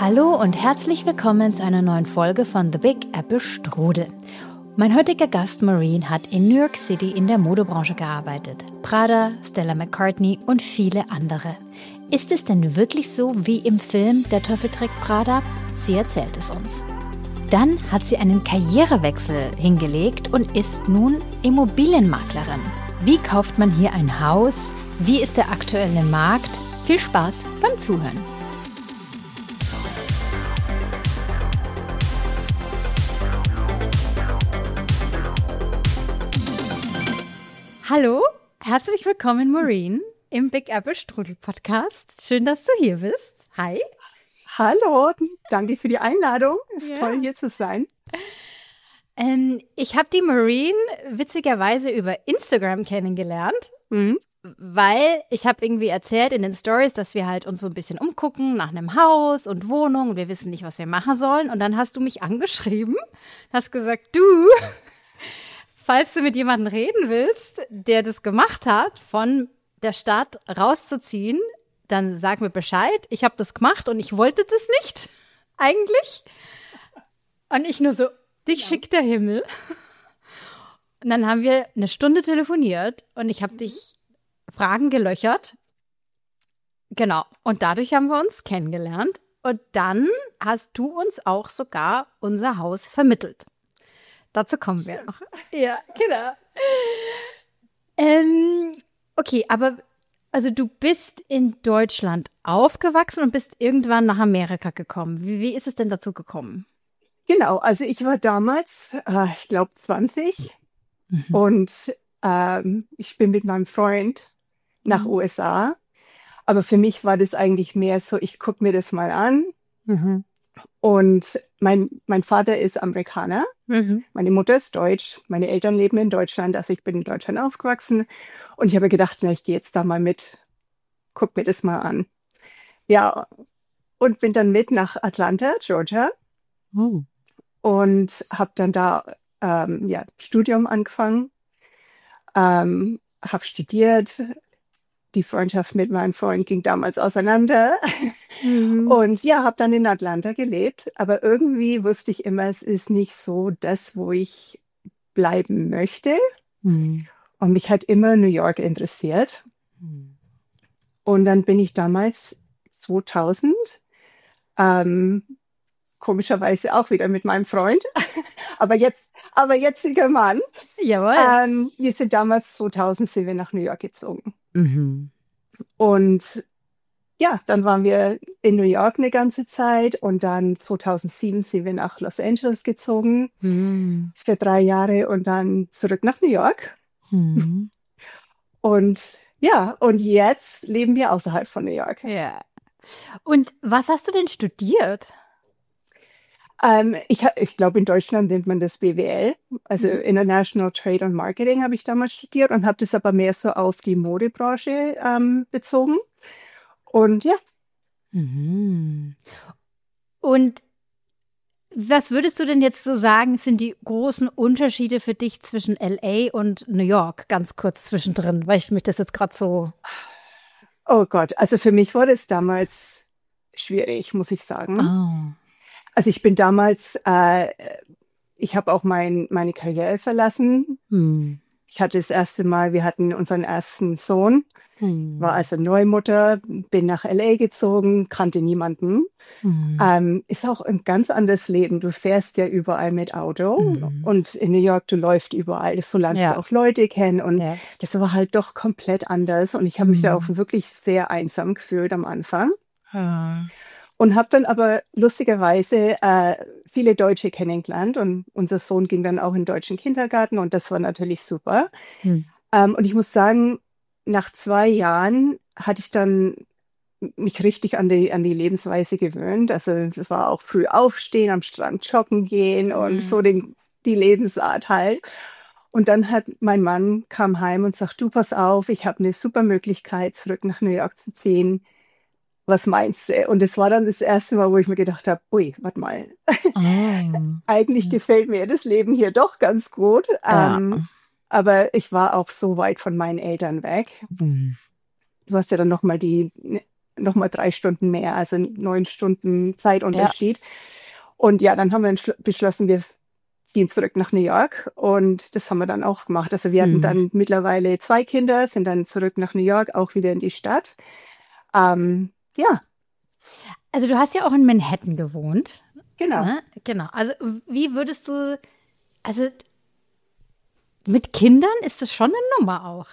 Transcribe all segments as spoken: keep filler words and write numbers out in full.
Hallo und herzlich willkommen zu einer neuen Folge von The Big Apple Strudel. Mein heutiger Gast Maureen hat in New York City in der Modebranche gearbeitet. Prada, Stella McCartney und viele andere. Ist es denn wirklich so wie im Film Der Teufel trägt Prada? Sie erzählt es uns. Dann hat sie einen Karrierewechsel hingelegt und ist nun Immobilienmaklerin. Wie kauft man hier ein Haus? Wie ist der aktuelle Markt? Viel Spaß beim Zuhören. Hallo, herzlich willkommen Maureen im Big Apple Strudel Podcast. Schön, dass du hier bist. Hi. Hallo, danke für die Einladung. Es ist Ja. toll, hier zu sein. Ähm, ich habe die Maureen witzigerweise über Instagram kennengelernt, Mhm. weil ich habe irgendwie erzählt in den Stories, dass wir halt uns so ein bisschen umgucken nach einem Haus und Wohnung und wir wissen nicht, was wir machen sollen. Und dann hast du mich angeschrieben, hast gesagt, du, falls du mit jemandem reden willst, der das gemacht hat, von der Stadt rauszuziehen, dann sag mir Bescheid. Ich habe das gemacht und ich wollte das nicht, eigentlich. Und ich nur so, dich schickt der Himmel. Und dann haben wir eine Stunde telefoniert und ich habe dich Fragen gelöchert. Genau. Und dadurch haben wir uns kennengelernt. Und dann hast du uns auch sogar unser Haus vermittelt. Dazu kommen wir noch. Ja, genau. Ähm, okay, aber also du bist in Deutschland aufgewachsen und bist irgendwann nach Amerika gekommen. Wie, wie ist es denn dazu gekommen? Genau, also ich war damals, äh, ich glaube, zwanzig Mhm. und ähm, ich bin mit meinem Freund nach Mhm. U S A. Aber für mich war das eigentlich mehr so, ich gucke mir das mal an. Mhm. Und mein, mein Vater ist Amerikaner, Mhm. meine Mutter ist Deutsch, meine Eltern leben in Deutschland, also ich bin in Deutschland aufgewachsen. Und ich habe gedacht, na, ich gehe jetzt da mal mit, guck mir das mal an. Ja, und bin dann mit nach Atlanta, Georgia. Oh. Und habe dann da ähm, ja, Studium angefangen, ähm, habe studiert. Die Freundschaft mit meinem Freund ging damals auseinander. Mhm. Und ja, habe dann in Atlanta gelebt. Aber irgendwie wusste ich immer, es ist nicht so das, wo ich bleiben möchte. Mhm. Und mich hat immer New York interessiert. Mhm. Und dann bin ich damals zweitausend ähm, komischerweise auch wieder mit meinem Freund, aber jetzt, aber jetziger Mann. Jawohl. Ähm, wir sind damals zweitausend sind wir nach New York gezogen. Mhm. Und ja, dann waren wir in New York eine ganze Zeit und dann zweitausendsieben sind wir nach Los Angeles gezogen Mhm. für drei Jahre und dann zurück nach New York. Mhm. Und ja, und jetzt leben wir außerhalb von New York. Ja. Und was hast du denn studiert? Ähm, ich ha- ich glaube, in Deutschland nennt man das B W L, also Mhm. International Trade and Marketing habe ich damals studiert und habe das aber mehr so auf die Modebranche ähm, bezogen. Und ja, Mhm. Und was würdest du denn jetzt so sagen, sind die großen Unterschiede für dich zwischen L A und New York? Ganz kurz zwischendrin, weil ich mich das jetzt gerade so. oh Gott, also für mich war das damals schwierig, muss ich sagen. Oh. Also ich bin damals, äh, ich habe auch mein, meine Karriere verlassen. Hm. Ich hatte das erste Mal, wir hatten unseren ersten Sohn, Hm. war also Neumutter, bin nach L A gezogen, kannte niemanden. Hm. Ähm, ist auch ein ganz anderes Leben. Du fährst ja überall mit Auto Mhm. und in New York, du läufst überall. So lernst Ja. du auch Leute kennen und Ja. das war halt doch komplett anders und ich habe mich da auch Mhm. wirklich sehr einsam gefühlt am Anfang Ah. und habe dann aber lustigerweise äh, viele Deutsche kennengelernt und unser Sohn ging dann auch in den deutschen Kindergarten und das war natürlich super. Hm. Ähm, und ich muss sagen, nach zwei Jahren hatte ich dann mich richtig an die, an die Lebensweise gewöhnt. Also es war auch früh aufstehen, am Strand joggen gehen und so Mhm. den, die Lebensart halt. Und dann hat mein Mann kam heim und sagt, du pass auf, ich habe eine super Möglichkeit, zurück nach New York zu ziehen. Was meinst du? Und das war dann das erste Mal, wo ich mir gedacht habe, ui, warte mal, Oh. eigentlich gefällt mir das Leben hier doch ganz gut. Ja. Ähm, aber ich war auch so weit von meinen Eltern weg. Hm. Du hast ja dann nochmal die nochmal drei Stunden mehr, also neun Stunden Zeitunterschied. Ja. Und ja, dann haben wir entschl- beschlossen, wir ziehen zurück nach New York und das haben wir dann auch gemacht. Also wir hatten dann mittlerweile zwei Kinder, sind dann zurück nach New York, auch wieder in die Stadt. Ähm, ja. Also du hast ja auch in Manhattan gewohnt. Genau. Ne? Genau. Also wie würdest du, also mit Kindern ist das schon eine Nummer auch.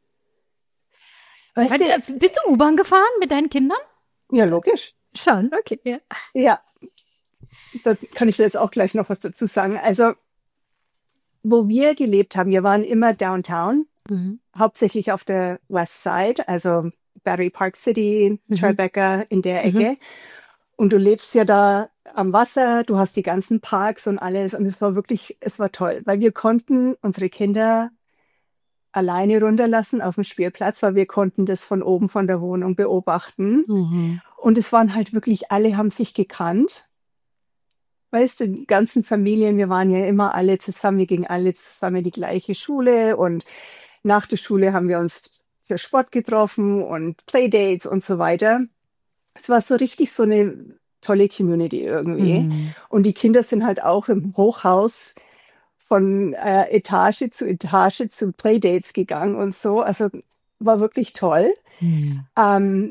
Weißt du, bist du U-Bahn gefahren mit deinen Kindern? Ja, logisch. Schon, okay. Ja. Ja. Da kann ich dir jetzt auch gleich noch was dazu sagen. Also, wo wir gelebt haben, wir waren immer downtown, mhm. hauptsächlich auf der West Side, also Battery Park City, mhm. Tribeca, in der Ecke. Mhm. Und du lebst ja da am Wasser, du hast die ganzen Parks und alles. Und es war wirklich, es war toll, weil wir konnten unsere Kinder alleine runterlassen auf dem Spielplatz, weil wir konnten das von oben von der Wohnung beobachten. Mhm. Und es waren halt wirklich, alle haben sich gekannt. Weißt du, die ganzen Familien, wir waren ja immer alle zusammen, wir gingen alle zusammen in die gleiche Schule und nach der Schule haben wir uns für Sport getroffen und Playdates und so weiter. Es war so richtig so eine tolle Community irgendwie. Mhm. Und die Kinder sind halt auch im Hochhaus von äh, Etage zu Etage zu Playdates gegangen und so. Also war wirklich toll. Mhm. Ähm,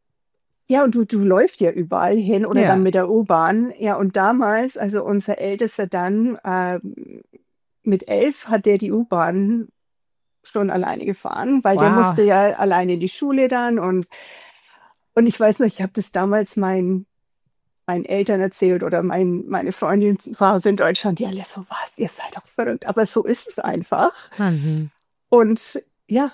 Ja, und du, du läufst ja überall hin oder ja. dann mit der U-Bahn. Ja, und damals, also unser Ältester dann, äh, mit elf hat der die U-Bahn schon alleine gefahren, weil wow. der musste ja alleine in die Schule dann. Und, und ich weiß noch, ich habe das damals meinen meinen Eltern erzählt oder mein, meine Freundin zu Hause in Deutschland. Die alle so, was, ihr seid doch verrückt. Aber so ist es einfach. Mhm. Und ja,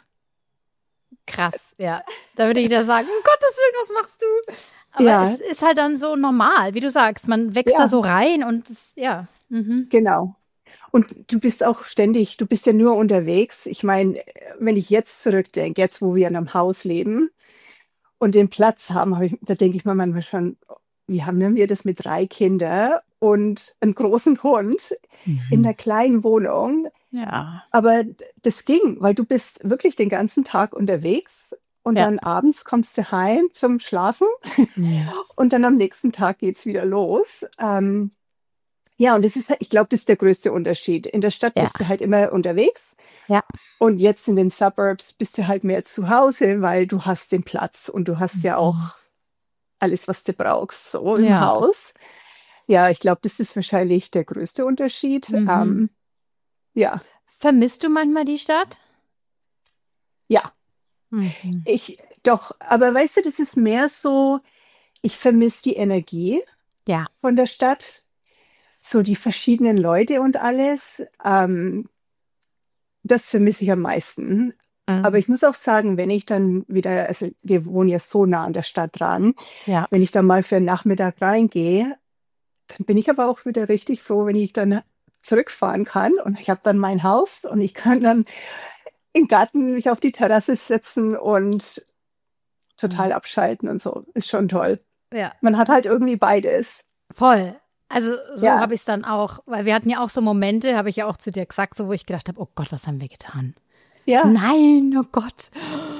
krass, ja. Da würde jeder sagen, um Gottes Willen, was machst du? Aber ja. es ist halt dann so normal, wie du sagst. Man wächst ja. da so rein und es, ja. Mhm. Genau. Und du bist auch ständig, du bist ja nur unterwegs. Ich meine, wenn ich jetzt zurückdenke, jetzt wo wir in einem Haus leben und den Platz haben, hab ich, da denke ich mir manchmal schon, wie haben wir das mit drei Kindern und einem großen Hund mhm. in einer kleinen Wohnung? Ja. Aber das ging, weil du bist wirklich den ganzen Tag unterwegs und ja. dann abends kommst du heim zum Schlafen ja. und dann am nächsten Tag geht's wieder los. Ähm, ja, und das ist, ich glaube, das ist der größte Unterschied. In der Stadt ja. bist du halt immer unterwegs. Ja. Und jetzt in den Suburbs bist du halt mehr zu Hause, weil du hast den Platz und du hast mhm. ja auch alles, was du brauchst, so im ja. Haus. Ja, ich glaube, das ist wahrscheinlich der größte Unterschied. Mhm. Ähm, ja. Vermisst du manchmal die Stadt? Ja. Mhm. Ich, doch, aber weißt du, das ist mehr so, ich vermisse die Energie ja. von der Stadt. So die verschiedenen Leute und alles. Ähm, das vermisse ich am meisten. Mhm. Aber ich muss auch sagen, wenn ich dann wieder, also wir wohnen ja so nah an der Stadt dran, ja. wenn ich dann mal für einen Nachmittag reingehe, dann bin ich aber auch wieder richtig froh, wenn ich dann zurückfahren kann und ich habe dann mein Haus und ich kann dann im Garten mich auf die Terrasse setzen und total abschalten und so. Ist schon toll. Ja. Man hat halt irgendwie beides. Voll. Also so Ja. habe ich es dann auch, weil wir hatten ja auch so Momente, habe ich ja auch zu dir gesagt, so wo ich gedacht habe, oh Gott, was haben wir getan? Ja. Nein, oh Gott.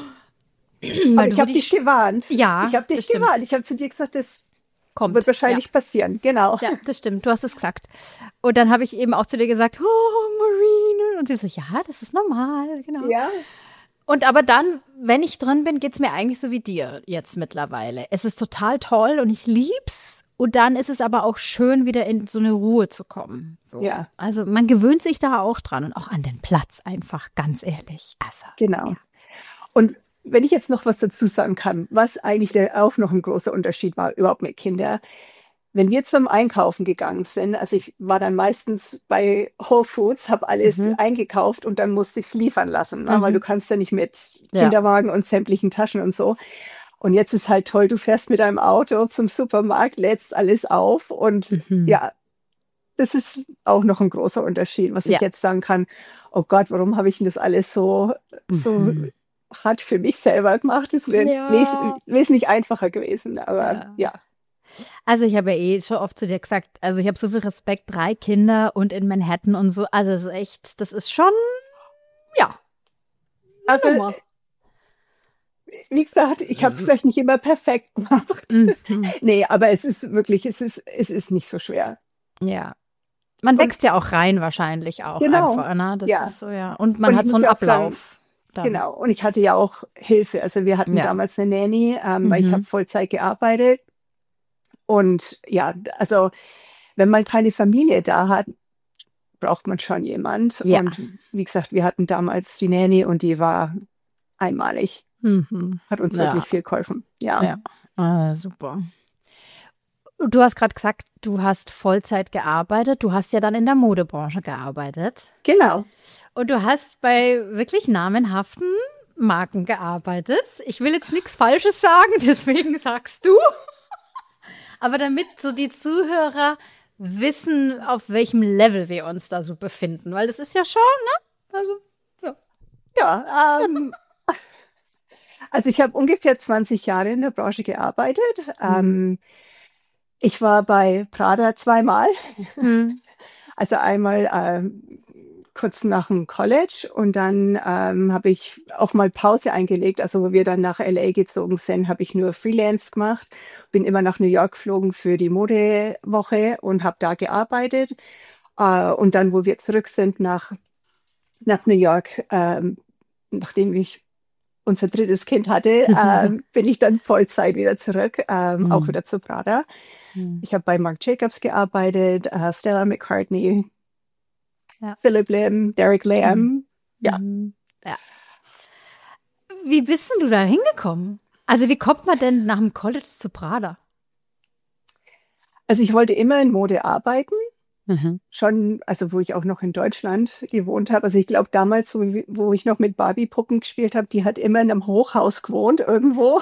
Aber ich habe dich gewarnt. Ja, ich habe dich das gewarnt. stimmt. Ich habe zu dir gesagt, das Kommt. wird wahrscheinlich ja. passieren. Genau. Ja, das stimmt. Du hast es gesagt. Und dann habe ich eben auch zu dir gesagt, oh, Marine. Und sie so, ja, das ist normal. Genau. Ja. Und aber dann, wenn ich drin bin, geht es mir eigentlich so wie dir jetzt mittlerweile. Es ist total toll und ich lieb's. Und dann ist es aber auch schön, wieder in so eine Ruhe zu kommen. So. Ja. Also man gewöhnt sich da auch dran und auch an den Platz einfach, ganz ehrlich. Also, Genau. Ja. Und wenn ich jetzt noch was dazu sagen kann, was eigentlich der, auch noch ein großer Unterschied war, überhaupt mit Kindern. Wenn wir zum Einkaufen gegangen sind, also ich war dann meistens bei Whole Foods, habe alles mhm. eingekauft und dann musste ich es liefern lassen, ne? Mhm. Weil du kannst ja nicht mit Ja. Kinderwagen und sämtlichen Taschen und so. Und jetzt ist halt toll, du fährst mit deinem Auto zum Supermarkt, lädst alles auf und Mhm. ja, das ist auch noch ein großer Unterschied, was Ja. ich jetzt sagen kann, oh Gott, warum habe ich denn das alles so, so Mhm. hart für mich selber gemacht? Das wäre Ja. wes wesentlich einfacher gewesen, aber Ja. ja. Also ich habe ja eh schon oft zu dir gesagt, also ich habe so viel Respekt, drei Kinder und in Manhattan und so. Also das ist echt, das ist schon, ja. Also, Nummer. wie gesagt, ich habe es vielleicht nicht immer perfekt gemacht. Mhm. Nee, aber es ist wirklich, es ist, es ist nicht so schwer. Ja. Man Und wächst ja auch rein wahrscheinlich auch genau, einfach, ne? Das ja. ist so, ja. Und man Und ich hat so muss einen ja auch sagen, Ablauf dann. genau, und ich hatte ja auch Hilfe. Also wir hatten Ja. damals eine Nanny, ähm, weil ich habe Mhm. Vollzeit gearbeitet. Und ja, also wenn man keine Familie da hat, braucht man schon jemand. Ja. Und wie gesagt, wir hatten damals die Nanny und die war einmalig. Mhm. Hat uns Ja. wirklich viel geholfen. Ja, Ja. Ah, super. Du hast gerade gesagt, du hast Vollzeit gearbeitet. Du hast ja dann in der Modebranche gearbeitet. genau. Und du hast bei wirklich namenhaften Marken gearbeitet. Ich will jetzt nichts Falsches sagen, deswegen sagst du. Aber damit so die Zuhörer wissen, auf welchem Level wir uns da so befinden. Weil das ist ja schon, ne? Also, ja. Ja, ähm, also ich habe ungefähr zwanzig Jahre in der Branche gearbeitet. Hm. Ähm, ich war bei Prada zweimal. Hm. Also einmal ähm, kurz nach dem College und dann ähm, habe ich auch mal Pause eingelegt. Also wo wir dann nach L A gezogen sind, habe ich nur Freelance gemacht. Bin immer nach New York geflogen für die Modewoche und habe da gearbeitet. Äh, und dann, wo wir zurück sind nach, nach New York, ähm, nachdem ich unser drittes Kind hatte, ähm, bin ich dann Vollzeit wieder zurück, ähm, auch Hm. wieder zu Prada. Hm. Ich habe bei Marc Jacobs gearbeitet, äh, Stella McCartney, Ja. Philip Lim, Derek Lam. Mhm. Ja, Mhm. Ja. Wie bist denn du da hingekommen? Also, wie kommt man denn nach dem College zu Prada? also ich wollte immer in Mode arbeiten, Mhm. schon, also wo ich auch noch in Deutschland gewohnt habe. Also ich glaube damals, wo, wo ich noch mit Barbie-Puppen gespielt habe, die hat immer in einem Hochhaus gewohnt irgendwo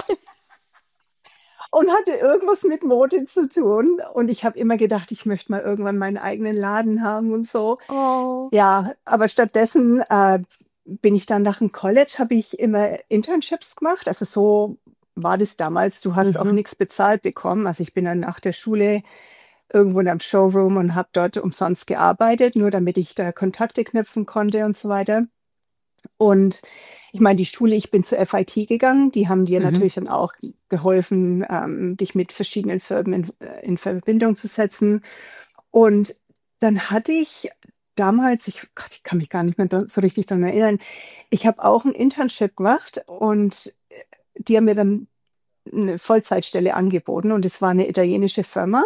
und hatte irgendwas mit Mode zu tun. Und ich habe immer gedacht, ich möchte mal irgendwann meinen eigenen Laden haben und so. Oh. Ja, aber stattdessen äh, bin ich dann nach dem College, habe ich immer Internships gemacht. Also so war das damals. Du hast auch Mhm. nichts bezahlt bekommen. Also ich bin dann nach der Schule irgendwo in einem Showroom und habe dort umsonst gearbeitet, nur damit ich da Kontakte knüpfen konnte und so weiter. Und ich meine, die Schule, ich bin zur F I T gegangen, die haben dir Mhm. natürlich dann auch geholfen, ähm, dich mit verschiedenen Firmen in, äh, in Verbindung zu setzen. Und dann hatte ich damals, ich, Gott, ich kann mich gar nicht mehr da- so richtig daran erinnern, ich habe auch ein Internship gemacht und äh, die haben mir dann eine Vollzeitstelle angeboten und es war eine italienische Firma.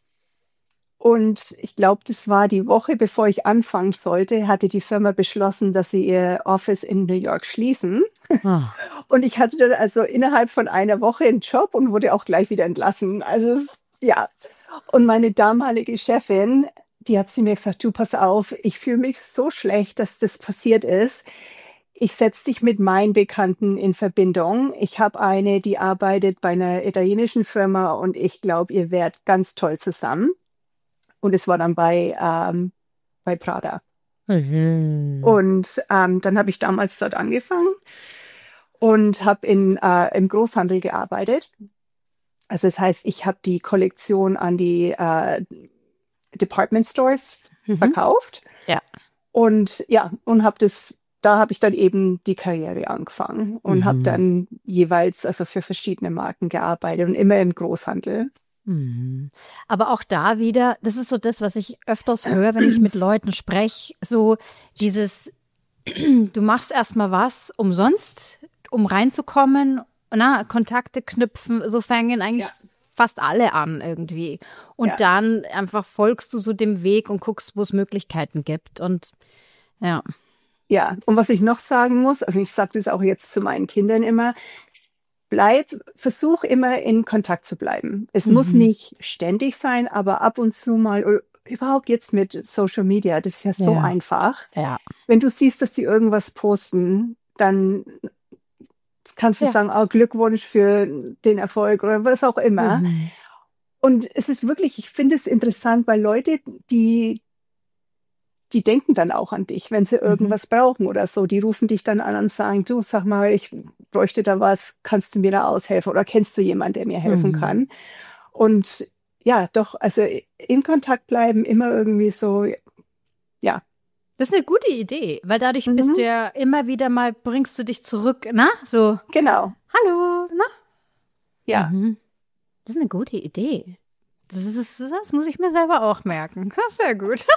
Und ich glaube, das war die Woche, bevor ich anfangen sollte, hatte die Firma beschlossen, dass sie ihr Office in New York schließen. Ah. Und ich hatte dann also innerhalb von einer Woche einen Job und wurde auch gleich wieder entlassen. Also es- ja. Und meine damalige Chefin, die hat zu mir gesagt, du pass auf, ich fühle mich so schlecht, dass das passiert ist. Ich setze dich mit meinen Bekannten in Verbindung. Ich habe eine, die arbeitet bei einer italienischen Firma und ich glaube, ihr werdet ganz toll zusammen. Und es war dann bei, ähm, bei Prada. Mhm. Und ähm, dann habe ich damals dort angefangen und habe in äh, im Großhandel gearbeitet. Also das heißt, ich habe die Kollektion an die äh, Department Stores Mhm. verkauft Ja. und ja, und habe das, da habe ich dann eben die Karriere angefangen und habe Mhm. dann jeweils also für verschiedene Marken gearbeitet und immer im Großhandel. Mhm. Aber auch da wieder, das ist so das, was ich öfters höre, wenn ich mit Leuten spreche, so dieses, du machst erstmal was umsonst, um reinzukommen, na, Kontakte knüpfen, so fangen eigentlich Ja, fast alle an irgendwie. Und ja. dann einfach folgst du so dem Weg und guckst, wo es Möglichkeiten gibt. Und ja. Ja, und was ich noch sagen muss, also ich sage das auch jetzt zu meinen Kindern immer, bleib, versuch immer in Kontakt zu bleiben. Es muss Mhm. nicht ständig sein, aber ab und zu mal, oder überhaupt jetzt mit Social Media, das ist ja so Ja. einfach. Ja. Wenn du siehst, dass die irgendwas posten, dann kannst du Ja. sagen, oh, Glückwunsch für den Erfolg oder was auch immer. Mhm. Und es ist wirklich, ich finde es interessant, weil Leute, die die denken dann auch an dich, wenn sie Mhm. irgendwas brauchen oder so. Die rufen dich dann an und sagen, du, sag mal, ich bräuchte da was, kannst du mir da aushelfen oder kennst du jemanden, der mir helfen Mhm. kann? Und ja, doch, also in Kontakt bleiben, immer irgendwie so, ja. Das ist eine gute Idee, weil dadurch bist du Mhm, ja immer wieder mal, bringst du dich zurück, na? So, genau. hallo, na? Ja. Mhm. Das ist eine gute Idee. Das, ist, das muss ich mir selber auch merken. Ja, sehr gut.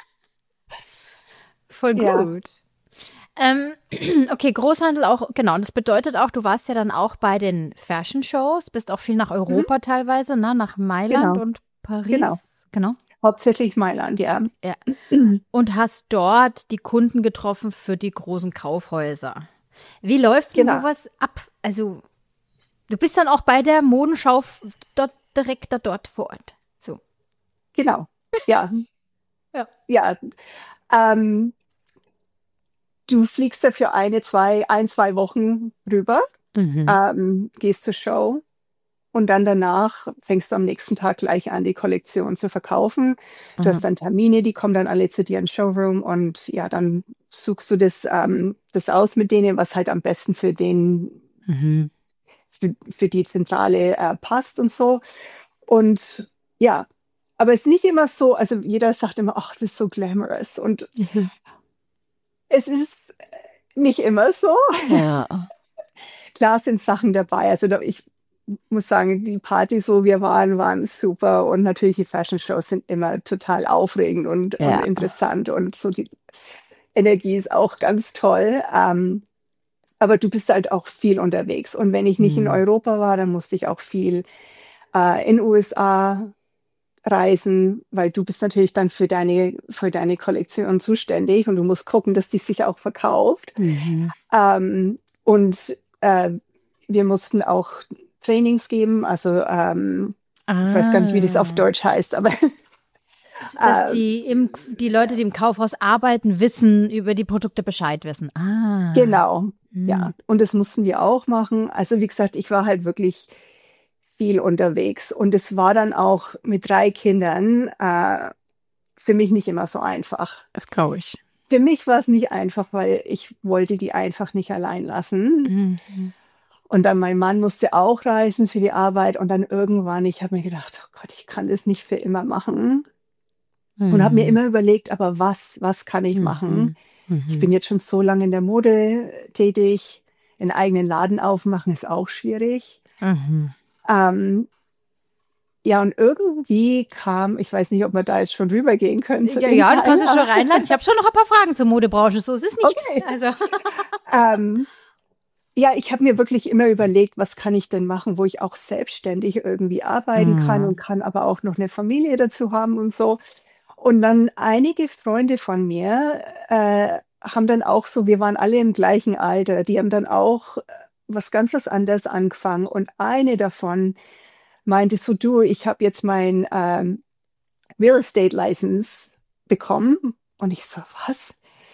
Voll gut. Ja. Ähm, okay, Großhandel auch, genau. Und das bedeutet auch, du warst ja dann auch bei den Fashion-Shows, bist auch viel nach Europa Mhm. teilweise, ne? Nach Mailand Genau. und Paris. Genau. Genau. Hauptsächlich Mailand, ja. Ja. Und hast dort die Kunden getroffen für die großen Kaufhäuser. Wie läuft denn Genau. sowas ab? Also, du bist dann auch bei der Modenschau f- dort direkt da dort vor Ort. So. Genau. Ja. Ja. Ja. Ähm, du fliegst da für eine, zwei, ein, zwei Wochen rüber, Mhm. ähm, gehst zur Show und dann danach fängst du am nächsten Tag gleich an, die Kollektion zu verkaufen. Du Mhm. hast dann Termine, die kommen dann alle zu dir ins Showroom und ja, dann suchst du das, ähm, das aus mit denen, was halt am besten für den, Mhm. für, für die Zentrale äh, passt und so. Und ja, aber es ist nicht immer so, also jeder sagt immer, ach, das ist so glamorous. Und Mhm. es ist nicht immer so. Ja. Klar sind Sachen dabei. Also da, ich muss sagen, die Partys, wo wir waren, waren super. Und natürlich die Fashion-Shows sind immer total aufregend und, und Ja. interessant. Und so die Energie ist auch ganz toll. Ähm, aber du bist halt auch viel unterwegs. Und wenn ich nicht in Mhm. Europa war, dann musste ich auch viel äh, in U S A reisen, weil du bist natürlich dann für deine, für deine Kollektion zuständig und du musst gucken, dass die sich auch verkauft. Mhm. Ähm, und äh, wir mussten auch Trainings geben, also ähm, ich weiß gar nicht, wie das auf Ah. Deutsch heißt, aber Dass äh, die, im, die Leute, die im Kaufhaus arbeiten, wissen, über die Produkte Bescheid wissen. Ah. genau, Mhm. ja. Und das mussten wir auch machen. Also wie gesagt, ich war halt wirklich viel unterwegs und es war dann auch mit drei Kindern äh, für mich nicht immer so einfach. Das glaube ich. Für mich war es nicht einfach, weil ich wollte die einfach nicht allein lassen. Mhm. Und dann mein Mann musste auch reisen für die Arbeit und dann irgendwann, ich habe mir gedacht, oh Gott, ich kann das nicht für immer machen. Und habe mir Mhm. immer überlegt, aber was, was kann ich machen? Mhm. Ich Mhm. bin jetzt schon so lange in der Mode tätig. Einen eigenen Laden aufmachen ist auch schwierig. Mhm. Ähm, ja, und irgendwie kam, ich weiß nicht, ob wir da jetzt schon rübergehen können zu Ja, dem ja, du Teil. kannst es schon reinladen. Ich habe schon noch ein paar Fragen zur Modebranche. So ist es nicht. Okay. Also. Ähm, ja, ich habe mir wirklich immer überlegt, was kann ich denn machen, wo ich auch selbstständig irgendwie arbeiten kann Mhm. und kann aber auch noch eine Familie dazu haben und so. Und dann einige Freunde von mir äh, haben dann auch so, wir waren alle im gleichen Alter, die haben dann auch äh, was ganz was anderes angefangen. Und eine davon meinte so, du, ich habe jetzt mein ähm, Real Estate License bekommen. Und ich so, was?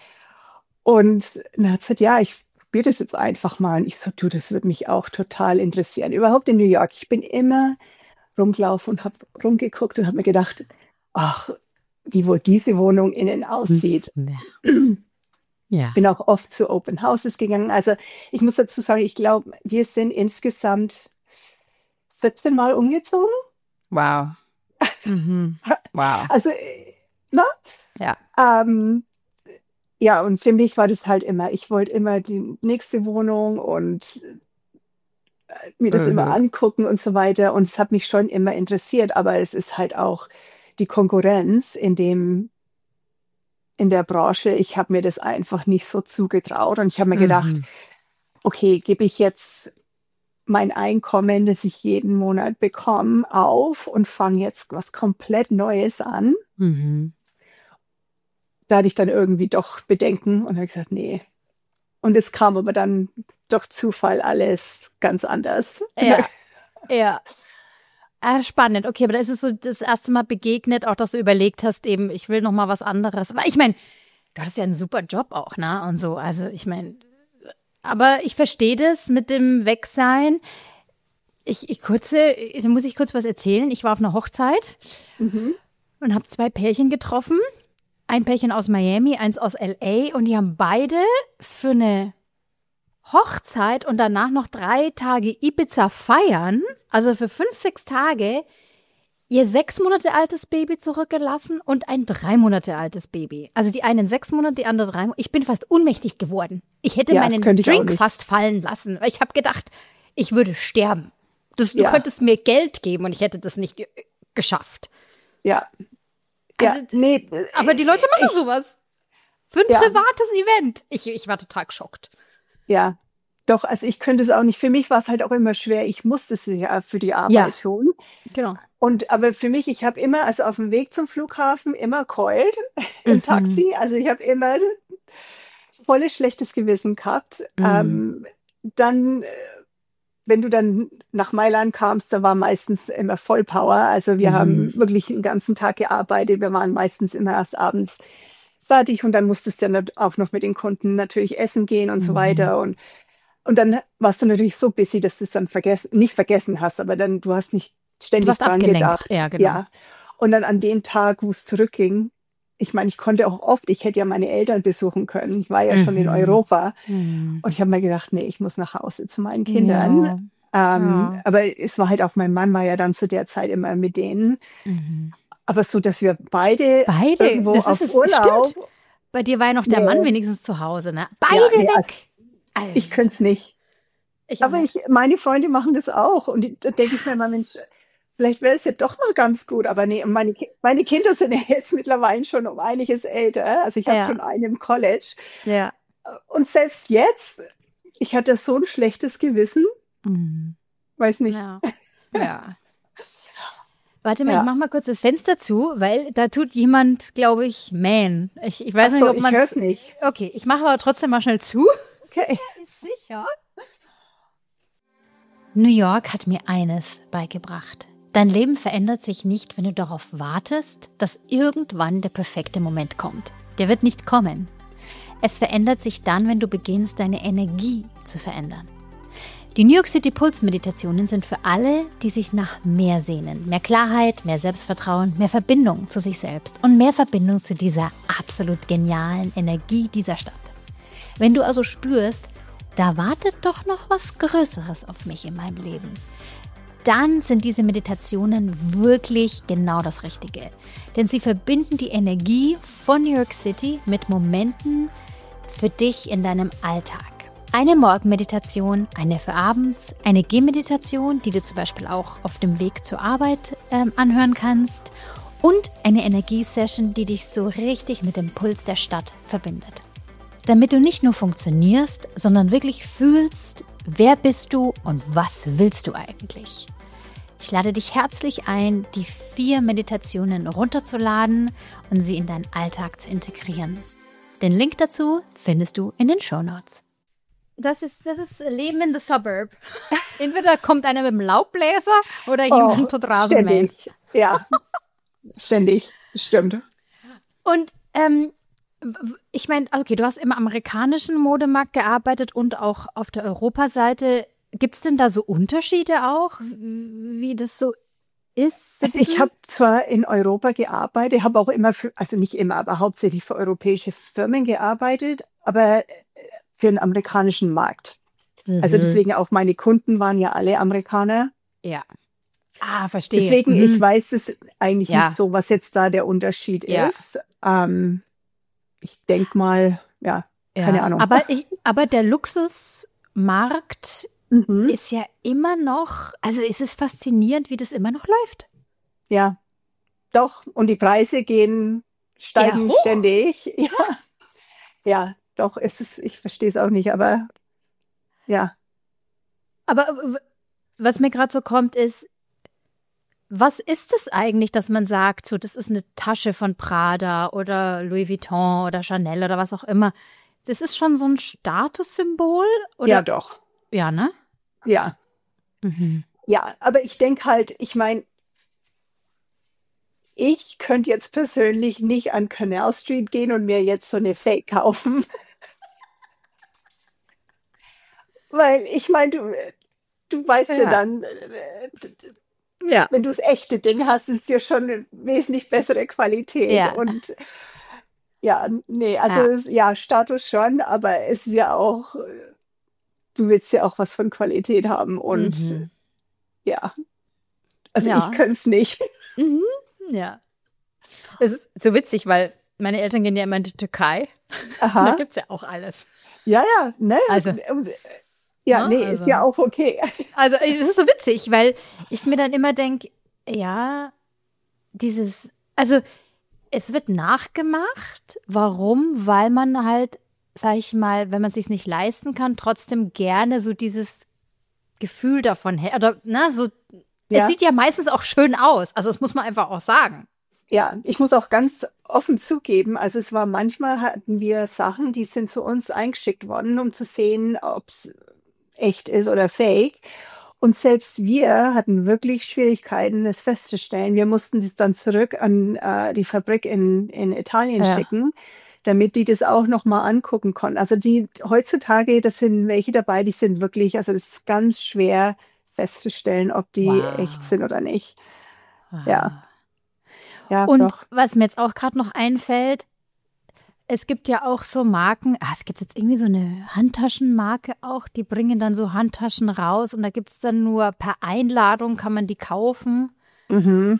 Und dann hat sie gesagt, ja, ich probiere das jetzt einfach mal. Und ich so, du, das würde mich auch total interessieren. Überhaupt in New York. Ich bin immer rumgelaufen und habe rumgeguckt und habe mir gedacht, ach, wie wohl diese Wohnung innen aussieht. Ja. Ja. Bin auch oft zu Open Houses gegangen. Also ich muss dazu sagen, ich glaube, wir sind insgesamt vierzehn Mal umgezogen. Wow. Mhm. Wow. Also, äh, ne? Ja. Ähm, ja, und für mich war das halt immer, ich wollte immer die nächste Wohnung und äh, mir das immer Mhm. angucken und so weiter. Und es hat mich schon immer interessiert, aber es ist halt auch die Konkurrenz in dem, in der Branche. Ich habe mir das einfach nicht so zugetraut und ich habe mir gedacht, Mhm. okay, gebe ich jetzt mein Einkommen, das ich jeden Monat bekomme, auf und fange jetzt was komplett Neues an. Mhm. Da hatte ich dann irgendwie doch Bedenken und habe gesagt, nee. Und es kam aber dann durch Zufall alles ganz anders. Ja. Ja. Ah, spannend. Okay, aber da ist es so das erste Mal begegnet, auch dass du überlegt hast, eben, ich will noch mal was anderes. Weil ich meine, du hattest ja einen super Job auch, ne? Und so. Also ich meine, aber ich verstehe das mit dem Wegsein. Ich, ich kurze, da muss ich kurz was erzählen. Ich war auf einer Hochzeit Mhm. und habe zwei Pärchen getroffen. Ein Pärchen aus Miami, eins aus L A. Und die haben beide für eine Hochzeit und danach noch drei Tage Ibiza feiern, also für fünf, sechs Tage, ihr sechs Monate altes Baby zurückgelassen und ein drei Monate altes Baby. Also die einen sechs Monate, die andere drei Monate. Ich bin fast ohnmächtig geworden. Ich hätte Ja, das meinen könnte ich auch Drink nicht. fast fallen lassen, weil ich habe gedacht, ich würde sterben. Das, du Ja. könntest mir Geld geben und ich hätte das nicht ge geschafft. Ja. Also, ja, nee. Aber die Leute machen ich, sowas. Für ein Ja. privates Event. Ich, ich war total geschockt. Ja, doch, also ich könnte es auch nicht. Für mich war es halt auch immer schwer. Ich musste es ja für die Arbeit Ja. tun. Genau. Und aber für mich, ich habe immer, also auf dem Weg zum Flughafen, immer keult im Mhm. Taxi. Also ich habe immer volles schlechtes Gewissen gehabt. Mhm. Ähm, dann, äh, wenn du dann nach Mailand kamst, da war meistens immer Vollpower. Also wir Mhm. haben wirklich den ganzen Tag gearbeitet. Wir waren meistens immer erst abends fertig und dann musstest du dann auch noch mit den Kunden natürlich essen gehen und so Mhm. weiter. Und, und dann warst du natürlich so busy, dass du es dann vergessen, nicht vergessen hast, aber dann, du hast nicht Du ständig warst dran abgelenkt. gedacht. Ja, genau. Ja. Und dann an dem Tag, wo es zurückging, ich meine, ich konnte auch oft, ich hätte ja meine Eltern besuchen können. Ich war ja schon in Mhm. Europa. Mhm. Und ich habe mir gedacht, nee, ich muss nach Hause zu meinen Kindern. Ja. Ähm, Ja. Aber es war halt auch, mein Mann war ja dann zu der Zeit immer mit denen. Mhm. Aber so, dass wir beide Beide, irgendwo das ist auf es, Urlaub. stimmt. Bei dir war ja noch der Nee. Mann wenigstens zu Hause, ne? Beide Ja, nee, weg. also ich Alter. könnte es nicht. Ich auch Aber nicht. ich, meine Freunde machen das auch. Und die- da denke ich mir immer, Mensch, vielleicht wäre es ja doch mal ganz gut. Aber nee, meine, Ki- meine Kinder sind ja jetzt mittlerweile schon um einiges älter. Also ich habe Ja. schon einen im College. Ja. Und selbst jetzt, ich hatte so ein schlechtes Gewissen. Mhm. Weiß nicht. Ja. Ja. Warte mal, ich Ja. mach mal kurz das Fenster zu, weil da tut jemand, glaube ich, mähen. Ich, ich weiß Ach nicht, so, ob ich man höre es nicht. Okay, ich mache aber trotzdem mal schnell zu. Okay. Ist sicher. New York hat mir eines beigebracht. Dein Leben verändert sich nicht, wenn du darauf wartest, dass irgendwann der perfekte Moment kommt. Der wird nicht kommen. Es verändert sich dann, wenn du beginnst, deine Energie zu verändern. Die New York City Puls-Meditationen sind für alle, die sich nach mehr sehnen. Mehr Klarheit, mehr Selbstvertrauen, mehr Verbindung zu sich selbst und mehr Verbindung zu dieser absolut genialen Energie dieser Stadt. Wenn du also spürst, da wartet doch noch was Größeres auf mich in meinem Leben, dann sind diese Meditationen wirklich genau das Richtige. Denn sie verbinden die Energie von New York City mit Momenten für dich in deinem Alltag. Eine Morgenmeditation, eine für abends, eine Gehmeditation, die du zum Beispiel auch auf dem Weg zur Arbeit ähm, anhören kannst und eine Energiesession, die dich so richtig mit dem Puls der Stadt verbindet. Damit du nicht nur funktionierst, sondern wirklich fühlst, wer bist du und was willst du eigentlich. Ich lade dich herzlich ein, die vier Meditationen runterzuladen und sie in deinen Alltag zu integrieren. Den Link dazu findest du in den Shownotes. Das ist, das ist Leben in the Suburb. Entweder kommt einer mit dem Laubbläser oder jemand Oh, tut Rasenmähen. ständig. Ja, ständig. Stimmt. Und ähm, w- ich meine, okay, du hast im amerikanischen Modemarkt gearbeitet und auch auf der Europaseite. Gibt es denn da so Unterschiede auch, w- wie das so ist? So Also ich bisschen? habe zwar in Europa gearbeitet, habe auch immer für, also nicht immer, aber hauptsächlich für europäische Firmen gearbeitet, aber äh, für den amerikanischen Markt. Also Mhm. deswegen auch meine Kunden waren ja alle Amerikaner. Ja. Ah, verstehe. Deswegen, Mhm. ich weiß es eigentlich Ja. nicht so, was jetzt da der Unterschied Ja. ist. Ähm, ich denke mal, ja, keine Ja. Ahnung. Aber, ich, aber der Luxusmarkt Mhm. ist ja immer noch, also es ist faszinierend, wie das immer noch läuft. Ja, doch. Und die Preise gehen, steigen hoch. ständig. Ja, ja, doch. Es ist, ich verstehe es auch nicht, aber ja. Aber w- was mir gerade so kommt, ist, was ist es eigentlich, dass man sagt, so, das ist eine Tasche von Prada oder Louis Vuitton oder Chanel oder was auch immer. Das ist schon so ein Statussymbol? Oder? Ja, doch. Ja, ne? Ja. Mhm. Ja, aber ich denke halt, ich meine, ich könnte jetzt persönlich nicht an Canal Street gehen und mir jetzt so eine Fake kaufen. Weil ich meine, du, du weißt ja, Ja. dann, äh, Ja. wenn du das echte Ding hast, ist es ja schon eine wesentlich bessere Qualität. Ja. Und ja, nee, also Ja. es- ja, Status schon, aber es ist ja auch, äh, du willst ja auch was von Qualität haben und Mhm. ja, also Ja. ich könnte es nicht. Mhm. Ja. Es ist so witzig, weil meine Eltern gehen ja immer in die Türkei. Da Aha. gibt es ja auch alles. Ja, ja, ne? Also. Und Ja, Ne? nee, ist ja Also, auch okay. also es ist so witzig, weil ich mir dann immer denke, ja, dieses, also es wird nachgemacht. Warum? Weil man halt, sag ich mal, wenn man es sich nicht leisten kann, trotzdem gerne so dieses Gefühl davon hätte. Oder, ne, so, es Ja, sieht ja meistens auch schön aus. Also das muss man einfach auch sagen. ja, ich muss auch ganz offen zugeben, also es war manchmal hatten wir Sachen, die sind zu uns eingeschickt worden, um zu sehen, ob es echt ist oder fake. Und selbst wir hatten wirklich Schwierigkeiten, das festzustellen. Wir mussten das dann zurück an äh, die Fabrik in, in Italien Ja. schicken, damit die das auch nochmal angucken konnten. Also die heutzutage, das sind welche dabei, die sind wirklich, also es ist ganz schwer festzustellen, ob die echt Wow. sind oder nicht. Ja, Wow. ja, Und doch. was mir jetzt auch gerade noch einfällt, es gibt ja auch so Marken, ah, es gibt jetzt irgendwie so eine Handtaschenmarke auch, die bringen dann so Handtaschen raus und da gibt es dann nur per Einladung, kann man die kaufen. Mhm.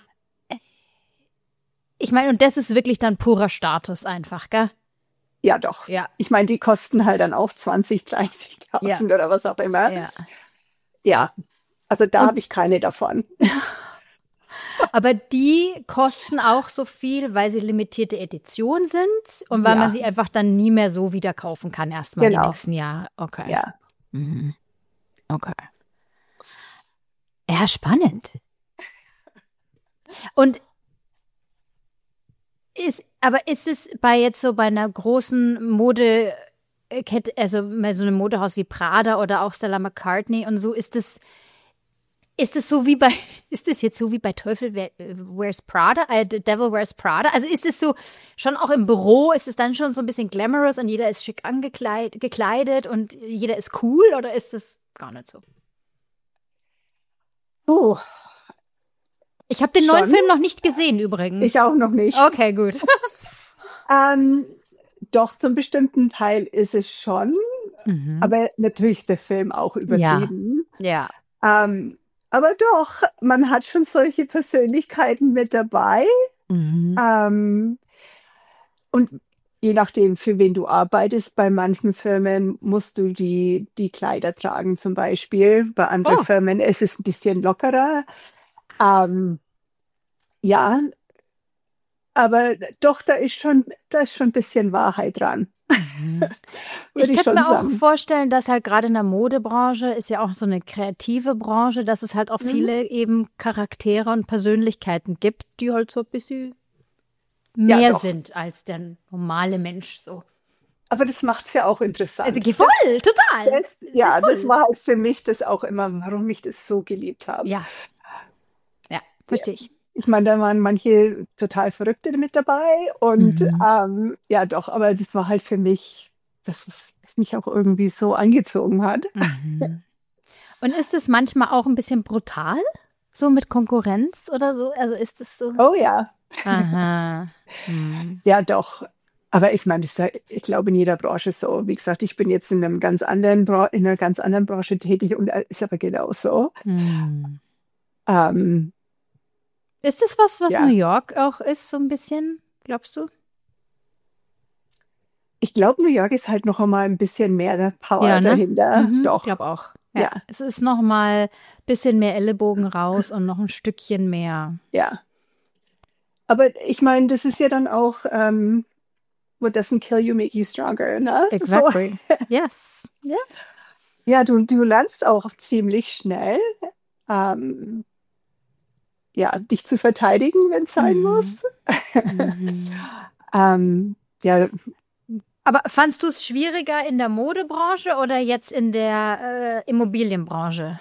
Ich meine, und das ist wirklich dann purer Status einfach, gell? Ja, doch. Ja, Ich meine, die kosten halt dann auch zwanzig, ja, dreißigtausend oder was auch immer. ja. Ja, also da Und habe ich keine davon. aber die kosten auch so viel, weil sie limitierte Edition sind und weil man Ja, sie einfach dann nie mehr so wieder kaufen kann, erstmal die genau. nächsten Jahre. Okay. Ja. Mhm. Okay. Ja, spannend. Und ist, aber ist es bei jetzt so bei einer großen Modekette, also bei so einem Modehaus wie Prada oder auch Stella McCartney und so, ist es, ist es so wie bei, ist es jetzt so wie bei Teufel Wer- Wears Prada, äh, The Devil Wears Prada? Also ist es so, schon auch im Büro, ist es dann schon so ein bisschen glamorous und jeder ist schick angekleidet gekleidet und jeder ist cool oder ist es gar nicht so? Oh, Ich habe den neuen schon. Film noch nicht gesehen Ich übrigens. auch noch nicht. Okay, gut. Ähm, doch, zum bestimmten Teil ist es schon, Mhm. aber natürlich ist der Film auch Ja, übertrieben. ja. Ähm, aber doch, man hat schon solche Persönlichkeiten mit dabei. Mhm. Ähm, und je nachdem, für wen du arbeitest, bei manchen Firmen musst du die, die Kleider tragen zum Beispiel. Bei anderen Oh. Firmen ist es ein bisschen lockerer. Ähm, ja, aber doch, da ist schon, da ist schon ein bisschen Wahrheit dran, Mhm. Ich würde ich könnte schon mir auch sagen. vorstellen, dass halt gerade in der Modebranche ist ja auch so eine kreative Branche, dass es halt auch Mhm. viele eben Charaktere und Persönlichkeiten gibt, die halt so ein bisschen Ja, mehr doch. sind als der normale Mensch so. Aber das macht es ja auch Also interessant. Das, voll, total. das, Es ist ja, das voll. war halt für mich das auch immer, warum ich das so geliebt habe. Ja, ja, Ja. verstehe ich. Ich meine, da waren manche total Verrückte mit dabei und Mhm. ähm, ja, doch, aber das war halt für mich das, was, was mich auch irgendwie so angezogen hat. Mhm. Und ist es manchmal auch ein bisschen brutal? So mit Konkurrenz oder so? Also ist es so? Oh ja, Aha. Hm. ja, doch. Aber ich meine, das ist ja, ich glaube, in jeder Branche so. Wie gesagt, ich bin jetzt in einem ganz anderen Bra in einer ganz anderen Branche tätig und da ist aber genauso. Hm. Ähm, Ist es was, was New ja, York auch ist, so ein bisschen, glaubst du? ich glaube, New York ist halt noch einmal ein bisschen mehr der Power Ja, ne? dahinter. Mhm, Doch, glaube auch. Ja, ja, es ist noch mal ein bisschen mehr Ellenbogen raus und noch ein Stückchen mehr. ja. Aber ich meine, das ist ja dann auch, ähm, what doesn't kill you make you stronger, ne? So, Exactly. Yes. Ja. ja, du, du lernst auch ziemlich schnell, ähm, ja, dich zu verteidigen, wenn es sein Mhm. muss. Mhm. ähm, ja, Aber fandst du es schwieriger in der Modebranche oder jetzt in der äh, Immobilienbranche?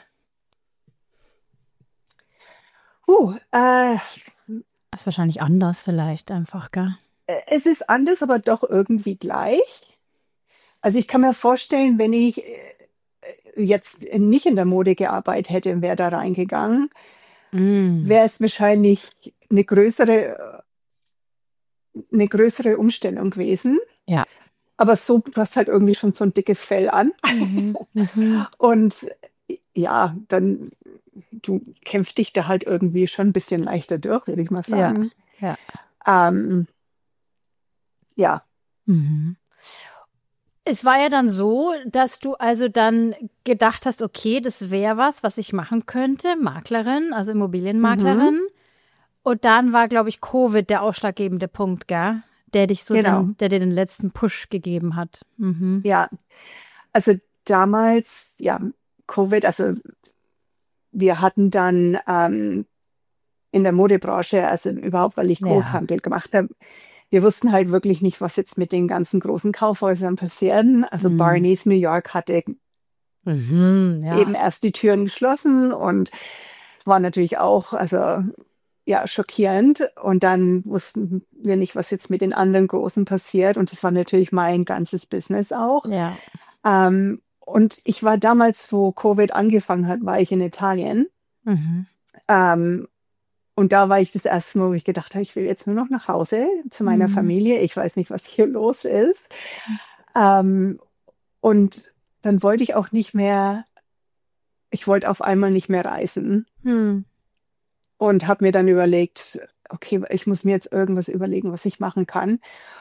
uh, äh, Das ist wahrscheinlich anders vielleicht einfach, gell? es ist anders, aber doch irgendwie gleich. Also ich kann mir vorstellen, wenn ich äh, jetzt nicht in der Mode gearbeitet hätte und wäre da reingegangen, Mm. wäre es wahrscheinlich eine größere, eine größere Umstellung gewesen. Ja. Aber so, du hast halt irgendwie schon so ein dickes Fell an. Mhm. Mhm. Und ja, dann, du kämpfst dich da halt irgendwie schon ein bisschen leichter durch, würde ich mal Ja. sagen. Ja. Ähm, ja, Mhm. Es war ja dann so, dass du also dann gedacht hast, okay, das wäre was, was ich machen könnte, Maklerin, also Mhm, Immobilienmaklerin. Und dann war, glaube ich, Covid der ausschlaggebende Punkt, gell? Der dich so genau. den, der dir den letzten Push gegeben hat. Mhm. Ja, also damals, ja, Covid, also wir hatten dann ähm, in der Modebranche, also überhaupt, weil ich Ja. Großhandel gemacht habe, wir wussten halt wirklich nicht, was jetzt mit den ganzen großen Kaufhäusern passieren. Also Mhm. Barneys New York hatte Mhm. eben Ja. erst die Türen geschlossen und war natürlich auch, also ja, schockierend. Und dann wussten wir nicht, was jetzt mit den anderen Großen passiert. Und das war natürlich mein ganzes Business auch. Ja. Ähm, und ich war damals, wo Covid angefangen hat, war ich in Italien. Mhm. Ähm, und da war ich das erste Mal, wo ich gedacht habe, ich will jetzt nur noch nach Hause zu meiner Mhm. Familie. Ich weiß nicht, was hier los ist. Ähm, und dann wollte ich auch nicht mehr, ich wollte auf einmal nicht mehr reisen Mhm. und habe mir dann überlegt, okay, ich muss mir jetzt irgendwas überlegen, was ich machen kann.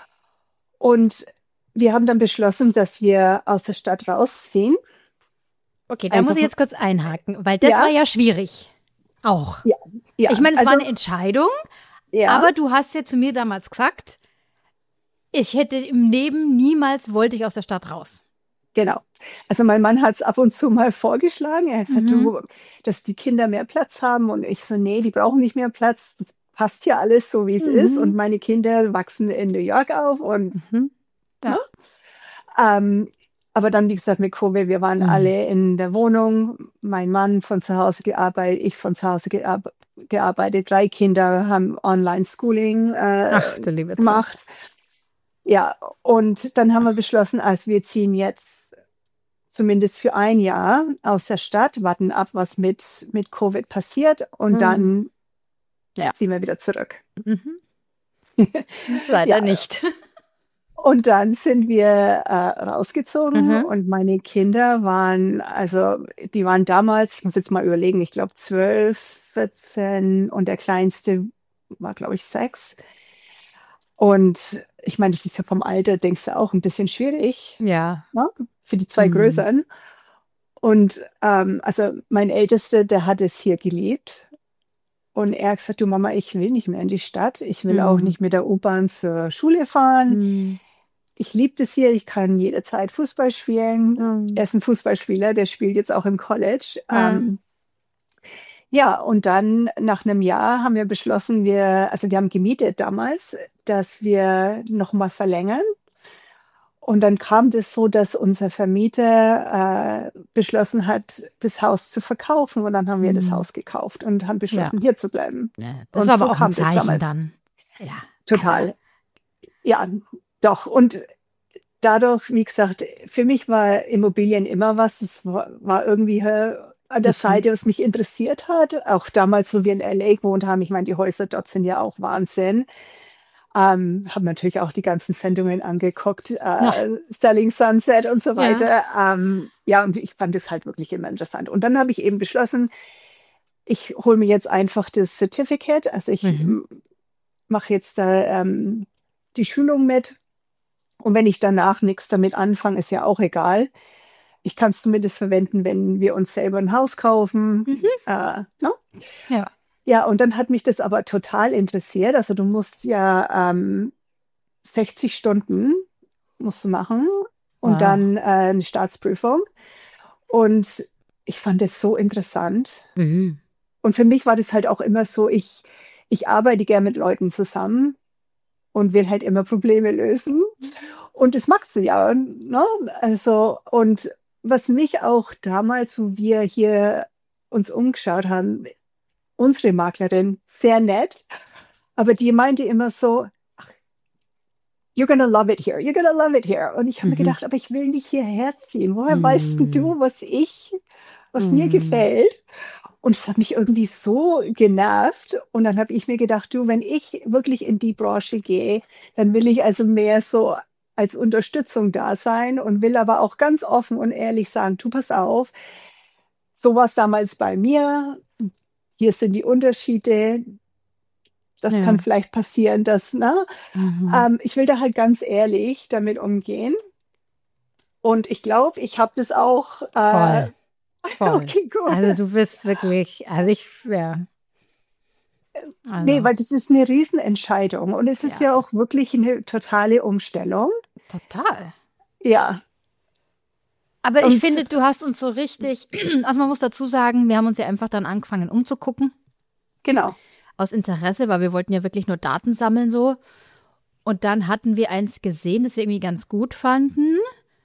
Und wir haben dann beschlossen, dass wir aus der Stadt rausziehen. Okay, da muss Einfach, ich jetzt kurz einhaken, weil das war ja, ja schwierig. Auch. ja, Ich ja, meine, es war also, eine Entscheidung, ja, aber du hast ja zu mir damals gesagt, ich hätte im Leben niemals wollte ich aus der Stadt raus. genau. Also mein Mann hat es ab und zu mal vorgeschlagen. Er hat gesagt, Mhm. du, dass die Kinder mehr Platz haben. Und ich so, nee, die brauchen nicht mehr Platz. Das passt hier alles so, wie es ist. Und Mhm. meine Kinder wachsen in New York auf. Und, Mhm. ne? Ja. Ähm, aber dann, wie gesagt, mit Covid, wir waren Mhm. alle in der Wohnung. Mein Mann von zu Hause gearbeitet, ich von zu Hause gear gearbeitet. Drei Kinder haben Online-Schooling Ach, äh, du liebe Zeit. gemacht. Ja, und dann haben wir beschlossen, als wir ziehen jetzt zumindest für ein Jahr aus der Stadt, warten ab, was mit, mit Covid passiert und Mhm. dann Ja. ziehen wir wieder zurück. Mhm. Leider Ja, nicht. und dann sind wir äh, rausgezogen Mhm. und meine Kinder waren, also die waren damals, ich muss jetzt mal überlegen, ich glaube zwölf, vierzehn und der kleinste war, glaube ich, sechs. Und ich meine, das ist ja vom Alter, denkst du auch, ein bisschen schwierig, Ja. ne? Für die zwei Mhm. Größeren. Und ähm, also mein Ältester, der hat es hier geliebt. Und er hat gesagt, du Mama, ich will nicht mehr in die Stadt. Ich will auch Mhm. nicht mit der U-Bahn zur Schule fahren. Mhm. Ich liebe das hier. Ich kann jederzeit Fußball spielen. Er Mhm. ist ein Fußballspieler, der spielt jetzt auch im College. Ja. Ähm, ja, und dann nach einem Jahr haben wir beschlossen, wir, also wir haben gemietet damals, dass wir nochmal verlängern. Und dann kam das so, dass unser Vermieter äh, beschlossen hat, das Haus zu verkaufen. Und dann haben wir das Mhm. Haus gekauft und haben Ja. beschlossen, hier zu bleiben. Ja. Das Und war so aber auch ein kam das Zeichen damals. dann. Ja. Also. Total. Ja, doch. Und dadurch, wie gesagt, für mich war Immobilien immer was. Es war, war irgendwie äh, an der Das, Seite, was mich interessiert hat. Auch damals, wo wir in L A gewohnt haben. Ich meine, die Häuser dort sind ja auch Wahnsinn. Ähm, habe natürlich auch die ganzen Sendungen angeguckt, ja. äh, Selling Sunset und so Ja. weiter. Ähm, ja, und ich fand das halt wirklich immer interessant. Und dann habe ich eben beschlossen, ich hole mir jetzt einfach das Certificate. Also ich Mhm. mache jetzt da ähm, die Schulung mit. Und wenn ich danach nichts damit anfange, ist ja auch egal. Ich kann es zumindest verwenden, wenn wir uns selber ein Haus kaufen. Mhm. Äh, ne? Ja. Ja, und dann hat mich das aber total interessiert. Also du musst ja ähm, sechzig Stunden musst du machen und Wow. dann äh, eine Staatsprüfung. Und ich fand das so interessant. Mhm. Und für mich war das halt auch immer so, ich, ich arbeite gern mit Leuten zusammen und will halt immer Probleme lösen. Und das magst du ja, ne? Also, und was mich auch damals, wo wir hier uns umgeschaut haben, unsere Maklerin, sehr nett, aber die meinte immer so, You're gonna love it here, you're gonna love it here. Und ich habe mir Mhm. gedacht, aber ich will nicht hierher ziehen. Woher weißt denn Mhm. du, was ich, was mir Mhm. gefällt? Und es hat mich irgendwie so genervt. Und dann habe ich mir gedacht, du, wenn ich wirklich in die Branche gehe, dann will ich also mehr so als Unterstützung da sein und will aber auch ganz offen und ehrlich sagen, du pass auf, so war es damals bei mir. Hier sind die Unterschiede. Das kann Ja. vielleicht passieren, dass, ne? Mhm. Ähm, ich will da halt ganz ehrlich damit umgehen. Und ich glaube, ich habe das auch. Äh, Voll, voll. okay, gut. Also du bist wirklich, also ich, ja, Nee, also, weil das ist eine Riesenentscheidung. Und es ist ja, ja auch wirklich eine totale Umstellung. total. Ja. Aber ich Und finde, du hast uns so richtig, also man muss dazu sagen, wir haben uns ja einfach dann angefangen umzugucken, genau. aus Interesse, weil wir wollten ja wirklich nur Daten sammeln so. Und dann hatten wir eins gesehen, das wir irgendwie ganz gut fanden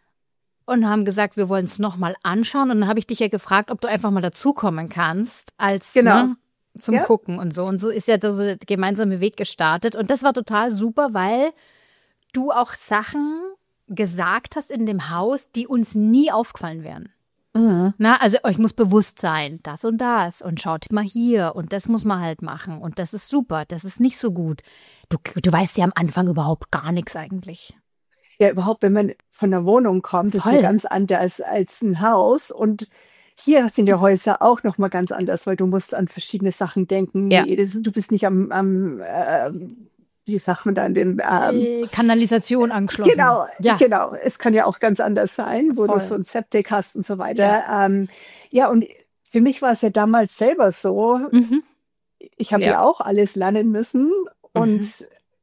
und haben gesagt, wir wollen es nochmal anschauen. Und dann habe ich dich ja gefragt, ob du einfach mal dazukommen kannst, als Genau. ne, zum Ja. Gucken und so. Und so ist ja so der gemeinsame Weg gestartet. Und das war total super, weil du auch Sachen gesagt hast in dem Haus, die uns nie aufgefallen wären. Mhm. Na, also euch muss bewusst sein, das und das und schaut mal hier und das muss man halt machen und das ist super, das ist nicht so gut. Du, du weißt ja am Anfang überhaupt gar nichts eigentlich. Ja, überhaupt, wenn man von der Wohnung kommt, ist ja Voll. ganz anders als ein Haus. Und hier sind ja Häuser auch noch mal ganz anders, weil du musst an verschiedene Sachen denken. Ja. Das, du bist nicht am, am ähm, wie sagt man da, in dem, ähm, Äh, Kanalisation angeschlossen. genau, Ja, genau. Es kann ja auch ganz anders sein, wo voll. du so ein Septik hast und so weiter. Ja, ähm, ja und für mich war es ja damals selber so. Mhm. Ich habe Ja. ja auch alles lernen müssen und Mhm.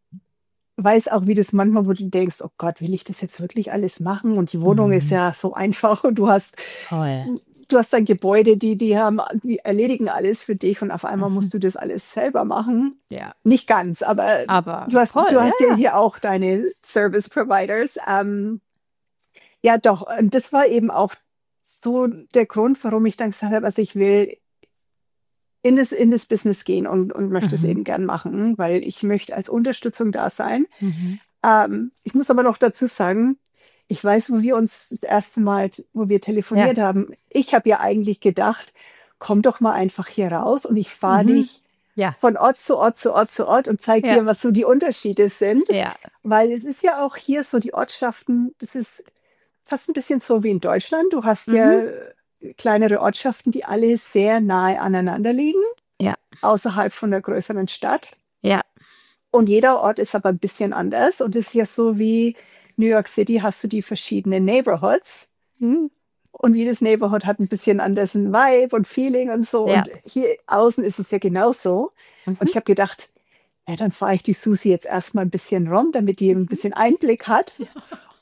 weiß auch, wie das manchmal, wo du denkst, oh Gott, will ich das jetzt wirklich alles machen? Und die Wohnung Mhm. ist ja so einfach und du hast, Voll. du hast dann Gebäude, die, die haben, die erledigen alles für dich und auf einmal Mhm. musst du das alles selber machen. Ja. Nicht ganz, aber, Aber du hast, voll, du hast ja, ja, ja. hier auch deine Service Providers. Ähm, ja, doch. Und das war eben auch so der Grund, warum ich dann gesagt habe, also ich will in das, in das Business gehen und, und möchte es Mhm. eben gern machen, weil ich möchte als Unterstützung da sein. Mhm. Ähm, ich muss aber noch dazu sagen, ich weiß, wo wir uns das erste Mal, wo wir telefoniert haben, ich habe ja eigentlich gedacht, komm doch mal einfach hier raus und ich fahre Mhm. dich Ja. von Ort zu Ort zu Ort zu Ort und zeige Ja. dir, was so die Unterschiede sind. Ja. Weil es ist ja auch hier so, die Ortschaften, das ist fast ein bisschen so wie in Deutschland. Du hast Mhm. ja kleinere Ortschaften, die alle sehr nahe aneinander liegen, Ja. außerhalb von der größeren Stadt. Ja. Und jeder Ort ist aber ein bisschen anders. Und es ist ja so wie New York City, hast du die verschiedenen Neighborhoods. Mhm. Und jedes Neighborhood hat ein bisschen anders ein Vibe und Feeling und so. Ja. Und hier außen ist es ja genauso. Mhm. Und ich habe gedacht, ja, dann fahre ich die Susi jetzt erstmal ein bisschen rum, damit die ein bisschen Einblick hat. Ja.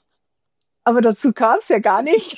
Aber dazu kam es ja gar nicht.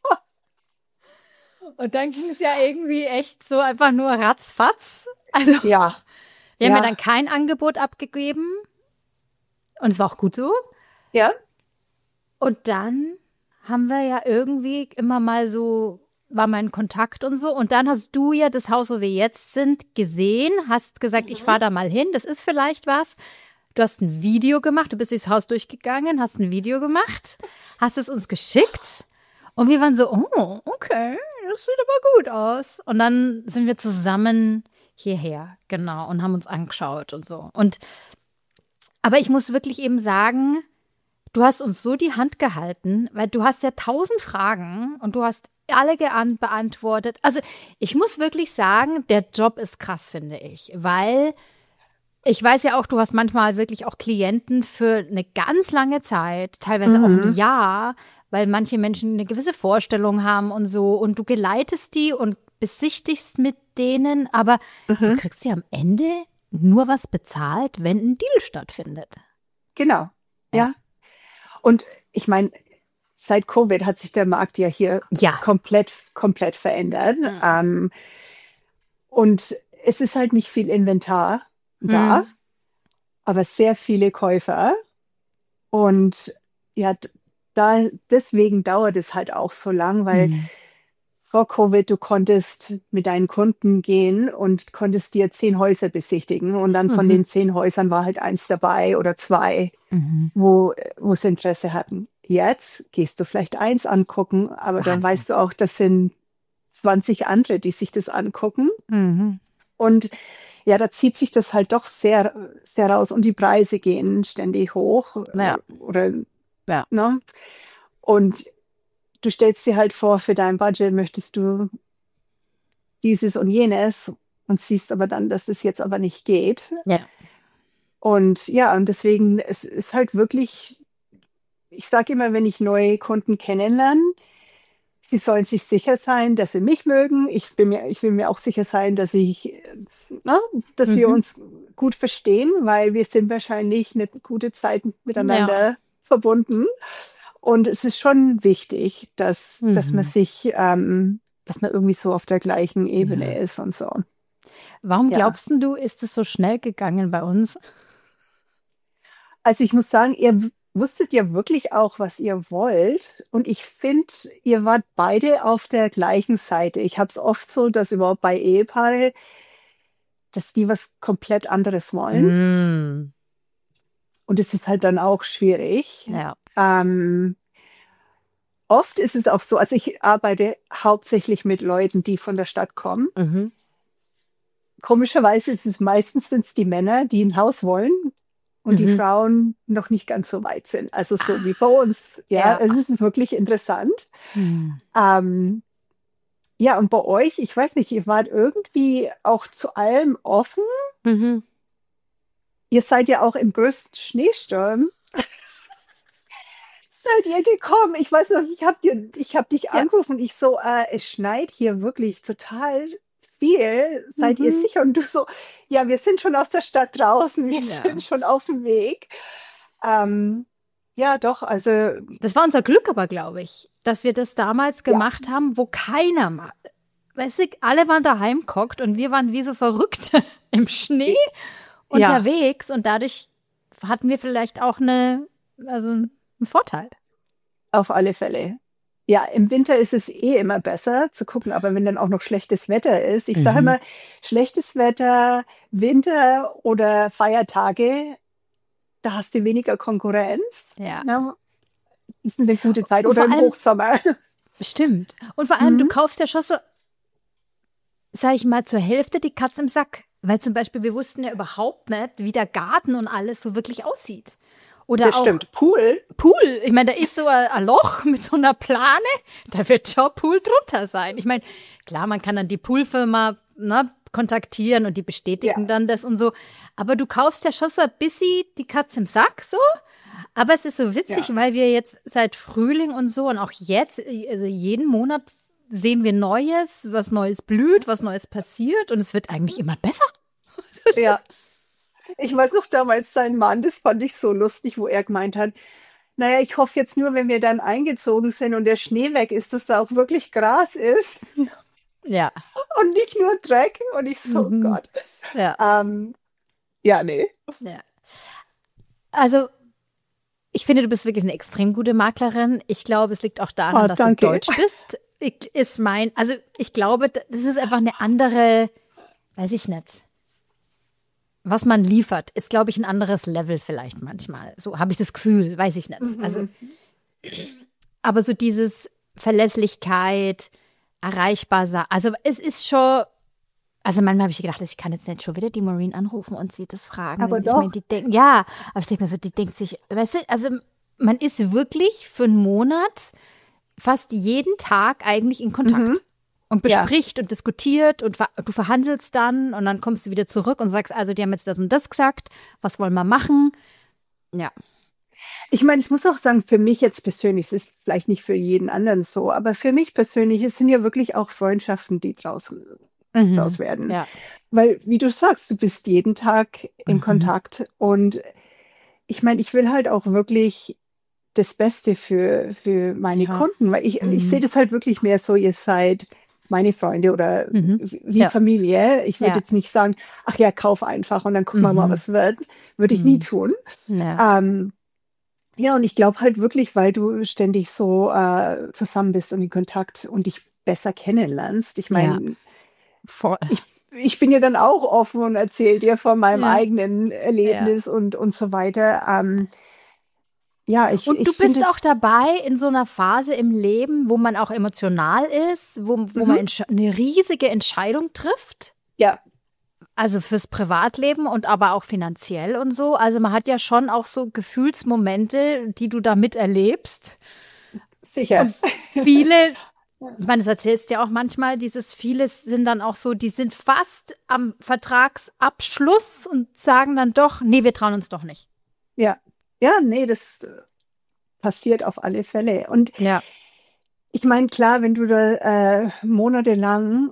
Und dann ging es ja irgendwie echt so einfach nur ratzfatz. Also Ja, wir haben ja ja, dann kein Angebot abgegeben und es war auch gut so. ja. Und dann haben wir ja irgendwie immer mal so, war mein Kontakt und so. Und dann hast du ja das Haus, wo wir jetzt sind, gesehen, hast gesagt, ich fahre da mal hin, das ist vielleicht was. Du hast ein Video gemacht, du bist durchs Haus durchgegangen, hast ein Video gemacht, hast es uns geschickt. Und wir waren so, oh, okay, das sieht aber gut aus. Und dann sind wir zusammen hierher, genau, und haben uns angeschaut und so. Und aber ich muss wirklich eben sagen, du hast uns so die Hand gehalten, weil du hast ja tausend Fragen und du hast alle beantwortet. Also ich muss wirklich sagen, der Job ist krass, finde ich, weil ich weiß ja auch, du hast manchmal wirklich auch Klienten für eine ganz lange Zeit, teilweise auch ein Mhm. Jahr, weil manche Menschen eine gewisse Vorstellung haben und so und du geleitest die und besichtigst mit denen, aber du Mhm. kriegst ja am Ende nur was bezahlt, wenn ein Deal stattfindet. Genau. Ja. Ja. Und ich meine, seit Covid hat sich der Markt ja hier Ja. komplett, komplett verändert. Mhm. Ähm, und es ist halt nicht viel Inventar da, Mhm. aber sehr viele Käufer. Und ja, d- da, deswegen dauert es halt auch so lang, weil Mhm. vor Covid du konntest mit deinen Kunden gehen und konntest dir zehn Häuser besichtigen. Und dann von Mhm. den zehn Häusern war halt eins dabei oder zwei, Mhm. wo, wo es Interesse hatten. Jetzt gehst du vielleicht eins angucken, aber dann Wahnsinn. weißt du auch, das sind zwanzig andere, die sich das angucken. Mhm. Und ja, da zieht sich das halt doch sehr, sehr raus und die Preise gehen ständig hoch. Ja. Oder, Ja. ne? Und du stellst dir halt vor, für dein Budget möchtest du dieses und jenes und siehst aber dann, dass das jetzt aber nicht geht. Ja. Und ja, und deswegen, es ist halt wirklich ich sage immer, wenn ich neue Kunden kennenlerne, sie sollen sich sicher sein, dass sie mich mögen. Ich bin mir, ich will mir auch sicher sein, dass ich, äh, na, dass wir Mhm. uns gut verstehen, weil wir sind wahrscheinlich eine gute Zeit Ja. miteinander verbunden. Und es ist schon wichtig, dass, dass man Mhm. sich, ähm, dass man irgendwie so auf der gleichen Ebene Ja. ist und so. Warum Ja. glaubst denn du, ist es so schnell gegangen bei uns? Also ich muss sagen, ihr w- wusstet ja wirklich auch, was ihr wollt. Und ich finde, ihr wart beide auf der gleichen Seite. Ich habe es oft so, dass überhaupt bei Ehepaare, dass die was komplett anderes wollen. Mm. Und es ist halt dann auch schwierig. Ja. Ähm, oft ist es auch so, also ich arbeite hauptsächlich mit Leuten, die von der Stadt kommen. Mhm. Komischerweise ist es meistens sind's die Männer, die ein Haus wollen und die Mhm. Frauen noch nicht ganz so weit sind. Also so wie bei Ah, uns. Ja, ja. es ist wirklich interessant. Hm. Ähm, ja, und bei euch, ich weiß nicht, ihr wart irgendwie auch zu allem offen. Mhm. Ihr seid ja auch im größten Schneesturm. Seid ihr gekommen? Ich weiß noch, ich habe dir, ich habe dich Ja. angerufen und ich so, äh, es schneit hier wirklich total viel. Seid ihr Mhm. sicher? Und du so, ja, wir sind schon aus der Stadt draußen, wir Ja. sind schon auf dem Weg. Ähm, ja, doch, also Das war unser Glück aber, glaube ich, dass wir das damals ja, gemacht haben, wo keiner mal, weißt du, alle waren daheim gehockt und wir waren wie so Verrückte im Schnee i- ja, unterwegs und dadurch hatten wir vielleicht auch eine, also einen Vorteil. auf alle Fälle. Ja, im Winter ist es eh immer besser zu gucken, aber wenn dann auch noch schlechtes Wetter ist, ich sage Mhm. immer, schlechtes Wetter, Winter oder Feiertage, da hast du weniger Konkurrenz. Ja. Na, ist eine gute Zeit. Und Oder vor im allem, Hochsommer. stimmt. Und vor allem, du Mhm. kaufst ja schon so, sag ich mal, zur Hälfte die Katze im Sack. Weil zum Beispiel, wir wussten ja überhaupt nicht, wie der Garten und alles so wirklich aussieht. Oder Das auch stimmt. Pool. Pool. Ich meine, da ist so ein, ein Loch mit so einer Plane, da wird schon Pool drunter sein. Ich meine, klar, man kann dann die Poolfirma ne, kontaktieren und die bestätigen Ja, dann das und so. Aber du kaufst ja schon so ein bisschen die Katze im Sack so. Aber es ist so witzig, ja. weil wir jetzt seit Frühling und so und auch jetzt, also jeden Monat sehen wir Neues, was Neues blüht, was Neues passiert und es wird eigentlich immer besser. Ja. Ich weiß noch damals sein Mann, das fand ich so lustig, wo er gemeint hat, naja, ich hoffe jetzt nur, wenn wir dann eingezogen sind und der Schnee weg ist, dass da auch wirklich Gras ist Ja. und nicht nur Dreck. Und ich so, oh Mhm. Gott. Ja. Ähm, ja, nee. Ja. Also, ich finde, du bist wirklich eine extrem gute Maklerin. Ich glaube, es liegt auch daran, Oh, dass du danke. deutsch bist. Ich, ist mein, also ich glaube, das ist einfach eine andere, weiß ich nicht. Was man liefert, ist, glaube ich, ein anderes Level vielleicht manchmal. So habe ich das Gefühl, weiß ich nicht. Also, Mhm. aber so dieses Verlässlichkeit, erreichbar sein. Also es ist schon, also manchmal habe ich gedacht, ich kann jetzt nicht schon wieder die Maureen anrufen und sie das fragen. Aber Ich meine, doch. die denken, ja, aber ich denke mir so, die denkt sich, weißt du, also man ist wirklich für einen Monat fast jeden Tag eigentlich in Kontakt Mhm. und Ja. bespricht und diskutiert und ver du verhandelst dann und dann kommst du wieder zurück und sagst, also die haben jetzt das und das gesagt, was wollen wir machen? Ja. Ich meine, ich muss auch sagen, für mich jetzt persönlich, es ist vielleicht nicht für jeden anderen so, aber für mich persönlich, es sind ja wirklich auch Freundschaften, die draus, draus Mhm. werden. Ja. Weil, wie du sagst, du bist jeden Tag in Mhm. Kontakt. Und ich meine, ich will halt auch wirklich das Beste für, für meine Ja. Kunden, weil ich, ich Mhm. sehe das halt wirklich mehr so, ihr seid meine Freunde oder Mhm. wie Ja. Familie. Ich würde Ja. jetzt nicht sagen, ach ja, kauf einfach und dann gucken wir mal, Mhm. was wird. Würde ich nie Mhm. tun. Ja. Ähm, ja, und ich glaube halt wirklich, weil du ständig so äh, zusammen bist und in Kontakt und dich besser kennenlernst. Ich Ja. meine, Voll. ich, ich bin ja dann auch offen und erzähle dir von meinem Ja. eigenen Ja. Erlebnis und, und so weiter. Ähm, ja, ich, Und ich du finde bist es, auch dabei in so einer Phase im Leben, wo man auch emotional ist, wo, wo man mhm, entsch- eine riesige Entscheidung trifft. ja, Also fürs Privatleben und aber auch finanziell und so. Also man hat ja schon auch so Gefühlsmomente, die du da miterlebst. sicher. Und viele, ich meine, das erzählst du ja auch manchmal, dieses vieles sind dann auch so, die sind fast am Vertragsabschluss und sagen dann doch, nee, wir trauen uns doch nicht. Ja, ja, nee, das, passiert auf alle Fälle. Und Ja. ich meine, klar, wenn du da äh, monatelang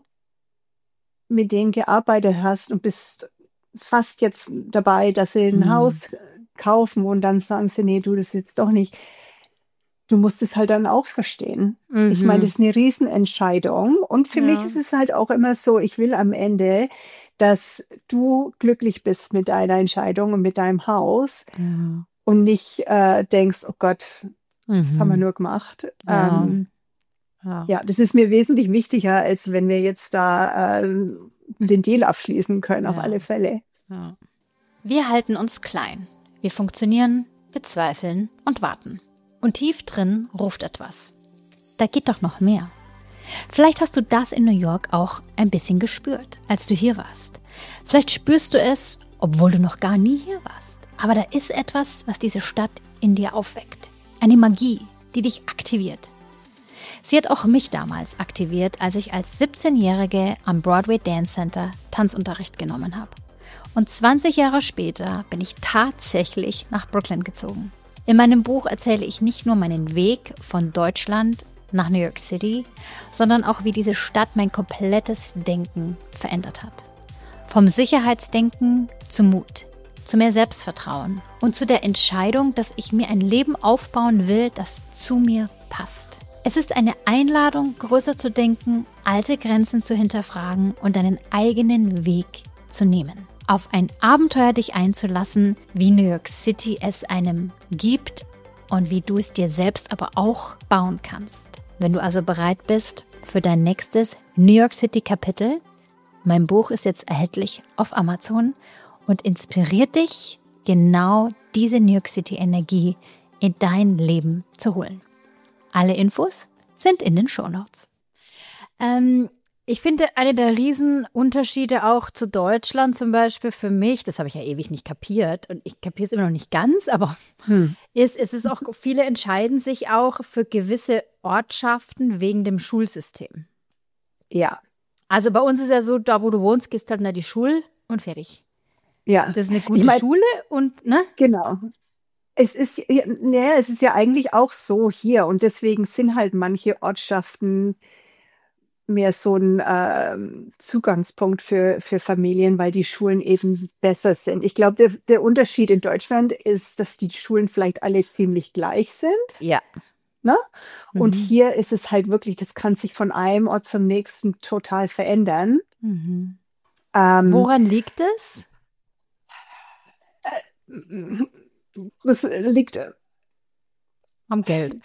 mit denen gearbeitet hast und bist fast jetzt dabei, dass sie ein Mhm. Haus kaufen und dann sagen sie, nee, du, das ist jetzt doch nicht. Du musst es halt dann auch verstehen. Mhm. Ich meine, das ist eine Riesenentscheidung. Und für Ja. mich ist es halt auch immer so, ich will am Ende, dass du glücklich bist mit deiner Entscheidung und mit deinem Haus Ja. und nicht äh, denkst, oh Gott, das haben wir Mhm. nur gemacht. Ja. Ähm, Ja. ja, das ist mir wesentlich wichtiger, als wenn wir jetzt da äh, den Deal abschließen können, auf Ja. alle Fälle. Ja. Wir halten uns klein. Wir funktionieren, bezweifeln und warten. Und tief drin ruft etwas. Da geht doch noch mehr. Vielleicht hast du das in New York auch ein bisschen gespürt, als du hier warst. Vielleicht spürst du es, obwohl du noch gar nie hier warst. Aber da ist etwas, was diese Stadt in dir aufweckt. Eine Magie, die dich aktiviert. Sie hat auch mich damals aktiviert, als ich als siebzehnjährige am Broadway Dance Center Tanzunterricht genommen habe. Und zwanzig Jahre später bin ich tatsächlich nach Brooklyn gezogen. In meinem Buch erzähle ich nicht nur meinen Weg von Deutschland nach New York City, sondern auch, wie diese Stadt mein komplettes Denken verändert hat. Vom Sicherheitsdenken zum Mut, zu mehr Selbstvertrauen und zu der Entscheidung, dass ich mir ein Leben aufbauen will, das zu mir passt. Es ist eine Einladung, größer zu denken, alte Grenzen zu hinterfragen und deinen eigenen Weg zu nehmen. Auf ein Abenteuer dich einzulassen, wie New York City es einem gibt und wie du es dir selbst aber auch bauen kannst. Wenn du also bereit bist für dein nächstes New York City Kapitel, mein Buch ist jetzt erhältlich auf Amazon und inspiriert dich, genau diese New York City Energie in dein Leben zu holen. Alle Infos sind in den Shownotes. Ähm, ich finde, eine der Riesenunterschiede auch zu Deutschland zum Beispiel für mich, das habe ich ja ewig nicht kapiert und ich kapiere es immer noch nicht ganz, aber Hm. ist, es ist auch, viele entscheiden sich auch für gewisse Ortschaften wegen dem Schulsystem. Ja, Also bei uns ist ja so, da wo du wohnst, gehst halt nach die Schule und fertig. ja, Das ist eine gute Ich mein- Schule und, ne? genau. Es ist, ja, naja, es ist ja eigentlich auch so hier und deswegen sind halt manche Ortschaften mehr so ein ähm, Zugangspunkt für, für Familien, weil die Schulen eben besser sind. Ich glaube, der, der Unterschied in Deutschland ist, dass die Schulen vielleicht alle ziemlich gleich sind. Ja. Ne? Und Mhm. hier ist es halt wirklich, das kann sich von einem Ort zum nächsten total verändern. Mhm. Ähm, Woran liegt es? Das liegt, Am Geld.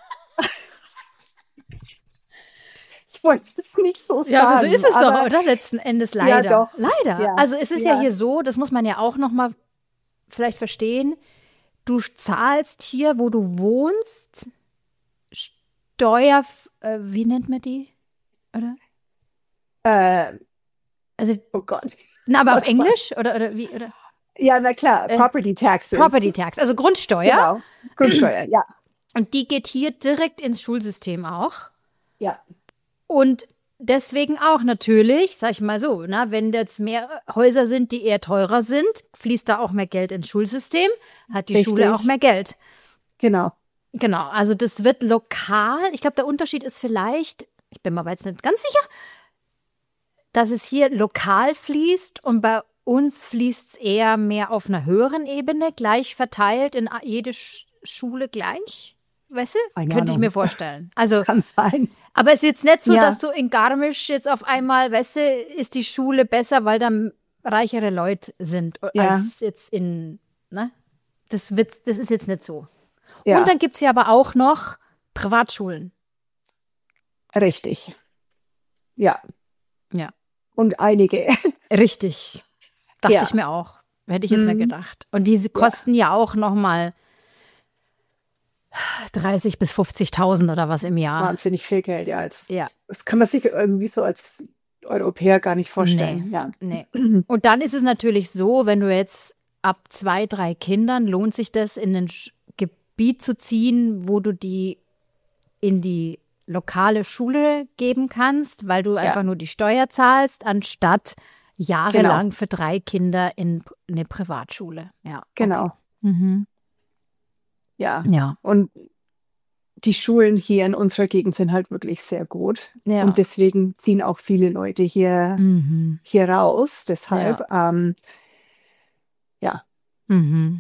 ich wollte es nicht so sagen. Ja, aber so ist es aber, doch, oder? Letzten Endes Ja, leider. doch. Leider. Ja, Also es ist ja. ja. hier so, das muss man ja auch noch mal vielleicht verstehen. Du zahlst hier, wo du wohnst, Steuer, äh, wie nennt man die? Oder? Äh, Also, oh Gott. na, aber auf Warte mal. Englisch? Oder, oder wie? Oder? Ja, na klar, Äh, Property Taxes. Property Tax, also Grundsteuer. Genau, Grundsteuer, ja. Und die geht hier direkt ins Schulsystem auch. Ja, Und deswegen auch natürlich, sag ich mal so, na, wenn jetzt mehr Häuser sind, die eher teurer sind, fließt da auch mehr Geld ins Schulsystem, hat die Richtig. Schule auch mehr Geld. genau. Genau, also das wird lokal. Ich glaube, der Unterschied ist vielleicht, ich bin mir aber jetzt nicht ganz sicher, dass es hier lokal fließt und bei uns fließt es eher mehr auf einer höheren Ebene, gleich verteilt in jede Sch Schule gleich. Weißt du? Keine Könnte ich Ahnung. mir vorstellen. Also, Kann sein. aber es ist jetzt nicht so, Ja. dass du in Garmisch jetzt auf einmal, weißt du, ist die Schule besser, weil da reichere Leute sind, Ja. als jetzt in, ne? Das, wird, das ist jetzt nicht so. Ja, Und dann gibt es ja aber auch noch Privatschulen. richtig. Ja. Ja. Und einige. Richtig. Dachte Ja. ich mir auch. Hätte ich jetzt nicht Mhm. gedacht. Und diese kosten ja, auch noch mal dreißig bis fünfzigtausend oder was im Jahr. Wahnsinnig viel Geld, ja. Als, Ja. Das kann man sich irgendwie so als Europäer gar nicht vorstellen. Nee. Ja. Nee. Und dann ist es natürlich so, wenn du jetzt ab zwei, drei Kindern, lohnt sich das, in ein Sch- Gebiet zu ziehen, wo du die in die lokale Schule geben kannst, weil du einfach nur die Steuer zahlst, anstatt jahrelang für drei Kinder in eine Privatschule. Ja. Genau. Okay. Mhm. Ja. Ja. Und die Schulen hier in unserer Gegend sind halt wirklich sehr gut. Ja. Und deswegen ziehen auch viele Leute hier, Mhm. hier raus. Deshalb, ja. Ähm, ja. Mhm.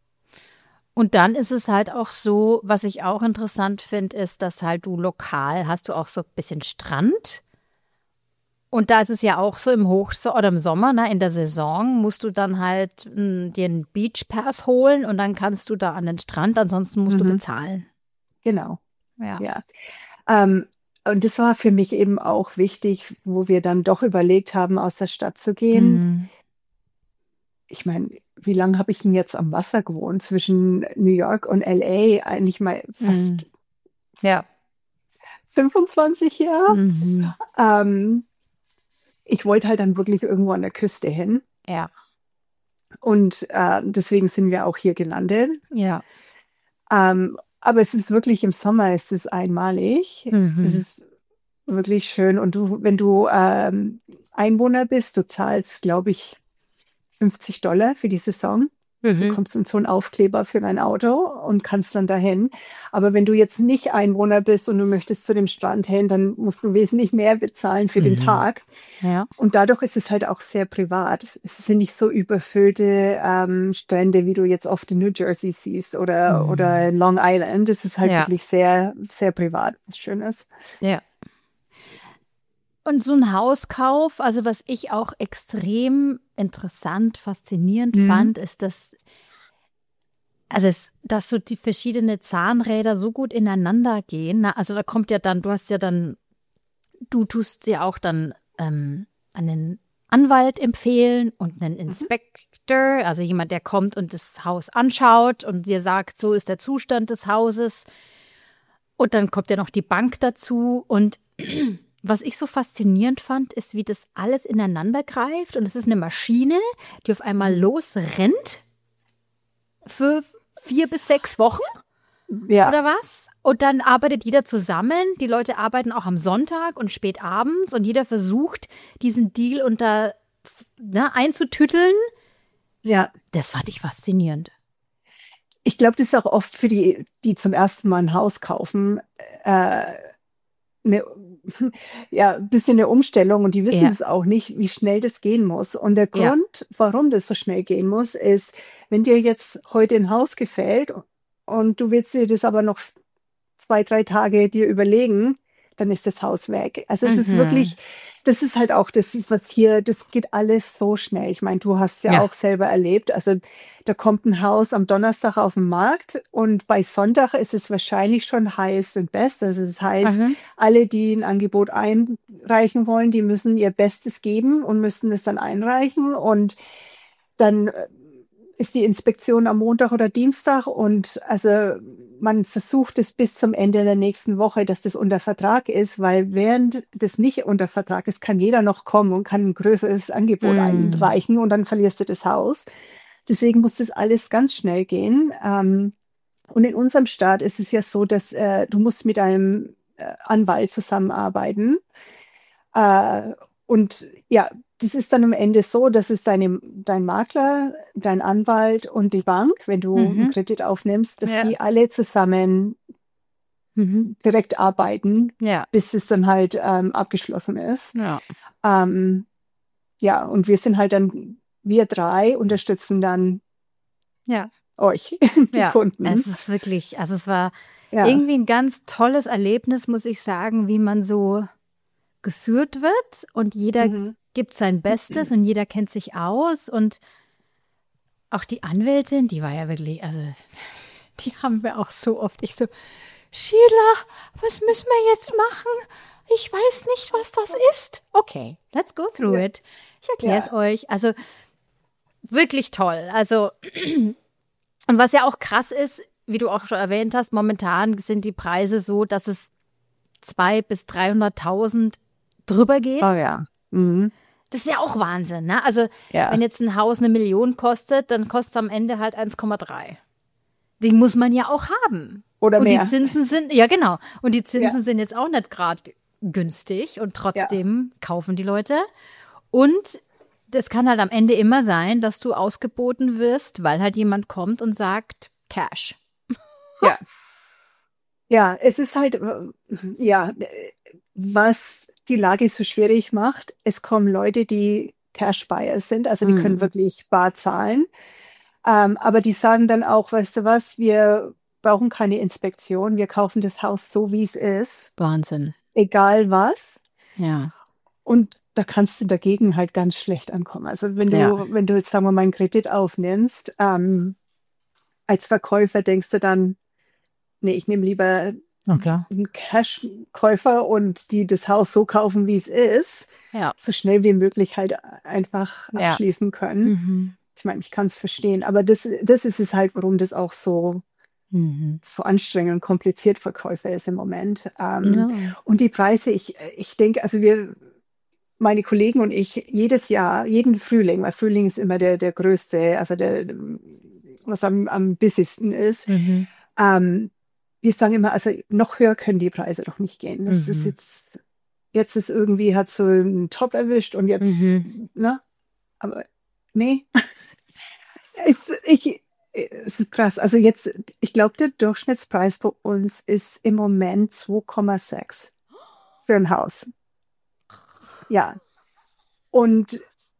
Und dann ist es halt auch so, was ich auch interessant finde, ist, dass halt du lokal hast du auch so ein bisschen Strand. Und da ist es ja auch so im Hochsommer oder im Sommer, ne, in der Saison, musst du dann halt mh, dir einen Beach Pass holen und dann kannst du da an den Strand, ansonsten musst Mhm. du bezahlen. Genau. Ja. Ja. Ähm, und das war für mich eben auch wichtig, wo wir dann doch überlegt haben, aus der Stadt zu gehen. Mhm. Ich meine, wie lange habe ich denn jetzt am Wasser gewohnt? Zwischen New York und L A eigentlich mal fast Mhm. Ja. fünfundzwanzig Jahre. Mhm. Ähm, ich wollte halt dann wirklich irgendwo an der Küste hin. Ja. Und äh, deswegen sind wir auch hier gelandet. Ja. Ähm, aber es ist wirklich im Sommer, es ist einmalig. Mhm. Es ist wirklich schön. Und du, wenn du ähm, Einwohner bist, du zahlst, glaube ich, fünfzig Dollar für die Saison. Du Mhm. bekommst dann so einen Aufkleber für dein Auto und kannst dann dahin. Aber wenn du jetzt nicht Einwohner bist und du möchtest zu dem Strand hin, dann musst du wesentlich mehr bezahlen für den Mhm. Tag. Ja. Und dadurch ist es halt auch sehr privat. Es sind nicht so überfüllte ähm, Strände, wie du jetzt oft in New Jersey siehst oder, Mhm. oder in Long Island. Es ist halt Ja. wirklich sehr, sehr privat, was Schönes. Ja. Und so ein Hauskauf, also was ich auch extrem interessant, faszinierend Mhm. fand, ist, dass, also es, dass so die verschiedenen Zahnräder so gut ineinander gehen. Na, also da kommt ja dann, du hast ja dann, du tust ja auch dann ähm, einen Anwalt empfehlen und einen Inspektor, also jemand, der kommt und das Haus anschaut und dir sagt, so ist der Zustand des Hauses. Und dann kommt ja noch die Bank dazu. Und was ich so faszinierend fand, ist, wie das alles ineinander greift. Und es ist eine Maschine, die auf einmal losrennt für vier bis sechs Wochen Ja, oder was? Und dann arbeitet jeder zusammen. Die Leute arbeiten auch am Sonntag und spät abends. Und jeder versucht, diesen Deal unter, ne, einzutütteln. ja. Das fand ich faszinierend. Ich glaube, das ist auch oft für die, die zum ersten Mal ein Haus kaufen, äh, eine, ja, ein bisschen eine Umstellung und die wissen Ja. das auch nicht, wie schnell das gehen muss. Und der Ja. Grund, warum das so schnell gehen muss, ist, wenn dir jetzt heute ein Haus gefällt und du willst dir das aber noch zwei, drei Tage dir überlegen, dann ist das Haus weg. Also es ist Mhm. wirklich, das ist halt auch, das ist was hier, das geht alles so schnell. Ich meine, du hast ja, Ja. auch selber erlebt. Also da kommt ein Haus am Donnerstag auf den Markt und bei Sonntag ist es wahrscheinlich schon highest and best. Also das heißt, Mhm. alle, die ein Angebot einreichen wollen, die müssen ihr Bestes geben und müssen es dann einreichen und dann äh, ist die Inspektion am Montag oder Dienstag und also man versucht es bis zum Ende der nächsten Woche, dass das unter Vertrag ist, weil während das nicht unter Vertrag ist, kann jeder noch kommen und kann ein größeres Angebot Mm. einreichen und dann verlierst du das Haus. Deswegen muss das alles ganz schnell gehen. Ähm, und in unserem Staat ist es ja so, dass äh, du musst mit einem äh, Anwalt zusammenarbeiten. Äh, und ja, das ist dann am Ende so, dass es deine, dein Makler, dein Anwalt und die Bank, wenn du Mhm. einen Kredit aufnimmst, dass Ja. die alle zusammen Mhm. direkt arbeiten, Ja. bis es dann halt ähm, abgeschlossen ist. Ja. Ähm, ja, und wir sind halt dann, wir drei unterstützen dann Ja. euch, die Ja. Kunden. Es ist wirklich, also es war Ja, irgendwie ein ganz tolles Erlebnis, muss ich sagen, wie man so geführt wird und jeder mhm. gibt sein Bestes und jeder kennt sich aus und auch die Anwältin, die war ja wirklich, also die haben wir auch so oft, ich so, Sheila, was müssen wir jetzt machen? Ich weiß nicht, was das ist. Okay, let's go through Ja. it. Ich erkläre es Ja. euch. Also wirklich toll. Also und was ja auch krass ist, wie du auch schon erwähnt hast, momentan sind die Preise so, dass es zweihunderttausend bis dreihunderttausend drüber geht. Oh ja. Mhm. Das ist ja auch Wahnsinn, ne? Also Ja. wenn jetzt ein Haus eine Million kostet, dann kostet es am Ende halt eins Komma drei. Die muss man ja auch haben. Oder Und mehr. die Zinsen sind, ja genau, und die Zinsen Ja. sind jetzt auch nicht gerade günstig und trotzdem kaufen die Leute. Und das kann halt am Ende immer sein, dass du ausgeboten wirst, weil halt jemand kommt und sagt, Cash. Ja. Ja, es ist halt, äh, ja, äh, was die Lage so schwierig macht. Es kommen Leute, die Cash-Buyers sind, also die können Mhm. wirklich bar zahlen. Ähm, aber die sagen dann auch, weißt du was, wir brauchen keine Inspektion, wir kaufen das Haus so, wie es ist, Wahnsinn. egal was. Ja. Und da kannst du dagegen halt ganz schlecht ankommen. Also wenn du, Ja. wenn du jetzt, sagen wir mal, einen Kredit aufnimmst, ähm, als Verkäufer denkst du dann, nee, ich nehme lieber Na klar. einen Cash-Käufer und die das Haus so kaufen, wie es ist, Ja. so schnell wie möglich halt einfach Ja. abschließen können. Mhm. Ich meine, ich kann es verstehen, aber das, das ist es halt, warum das auch so, Mhm. so anstrengend und kompliziert für Käufer ist im Moment. Ähm, Ja. Und die Preise, ich, ich denke, also wir, meine Kollegen und ich, jedes Jahr, jeden Frühling, weil Frühling ist immer der, der größte, also der, was am, am busysten ist, Mhm. ähm, wir sagen immer, also noch höher können die Preise doch nicht gehen. Das ist Mhm. jetzt, jetzt ist irgendwie, hat so einen Top erwischt und jetzt, Mhm. ne? Aber nee. Es, ich, es ist krass. Also jetzt, ich glaube, der Durchschnittspreis bei uns ist im Moment zwei Komma sechs für ein Haus. Ja. Und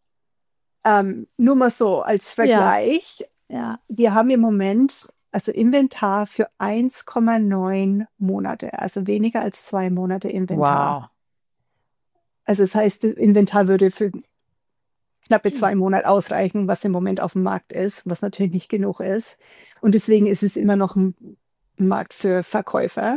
ähm, nur mal so als Ja. Vergleich, Ja. wir haben im Moment also Inventar für eins Komma neun Monate, also weniger als zwei Monate Inventar. Wow. Also das heißt, das Inventar würde für knappe zwei Monate ausreichen, was im Moment auf dem Markt ist, was natürlich nicht genug ist. Und deswegen ist es immer noch ein Markt für Verkäufer.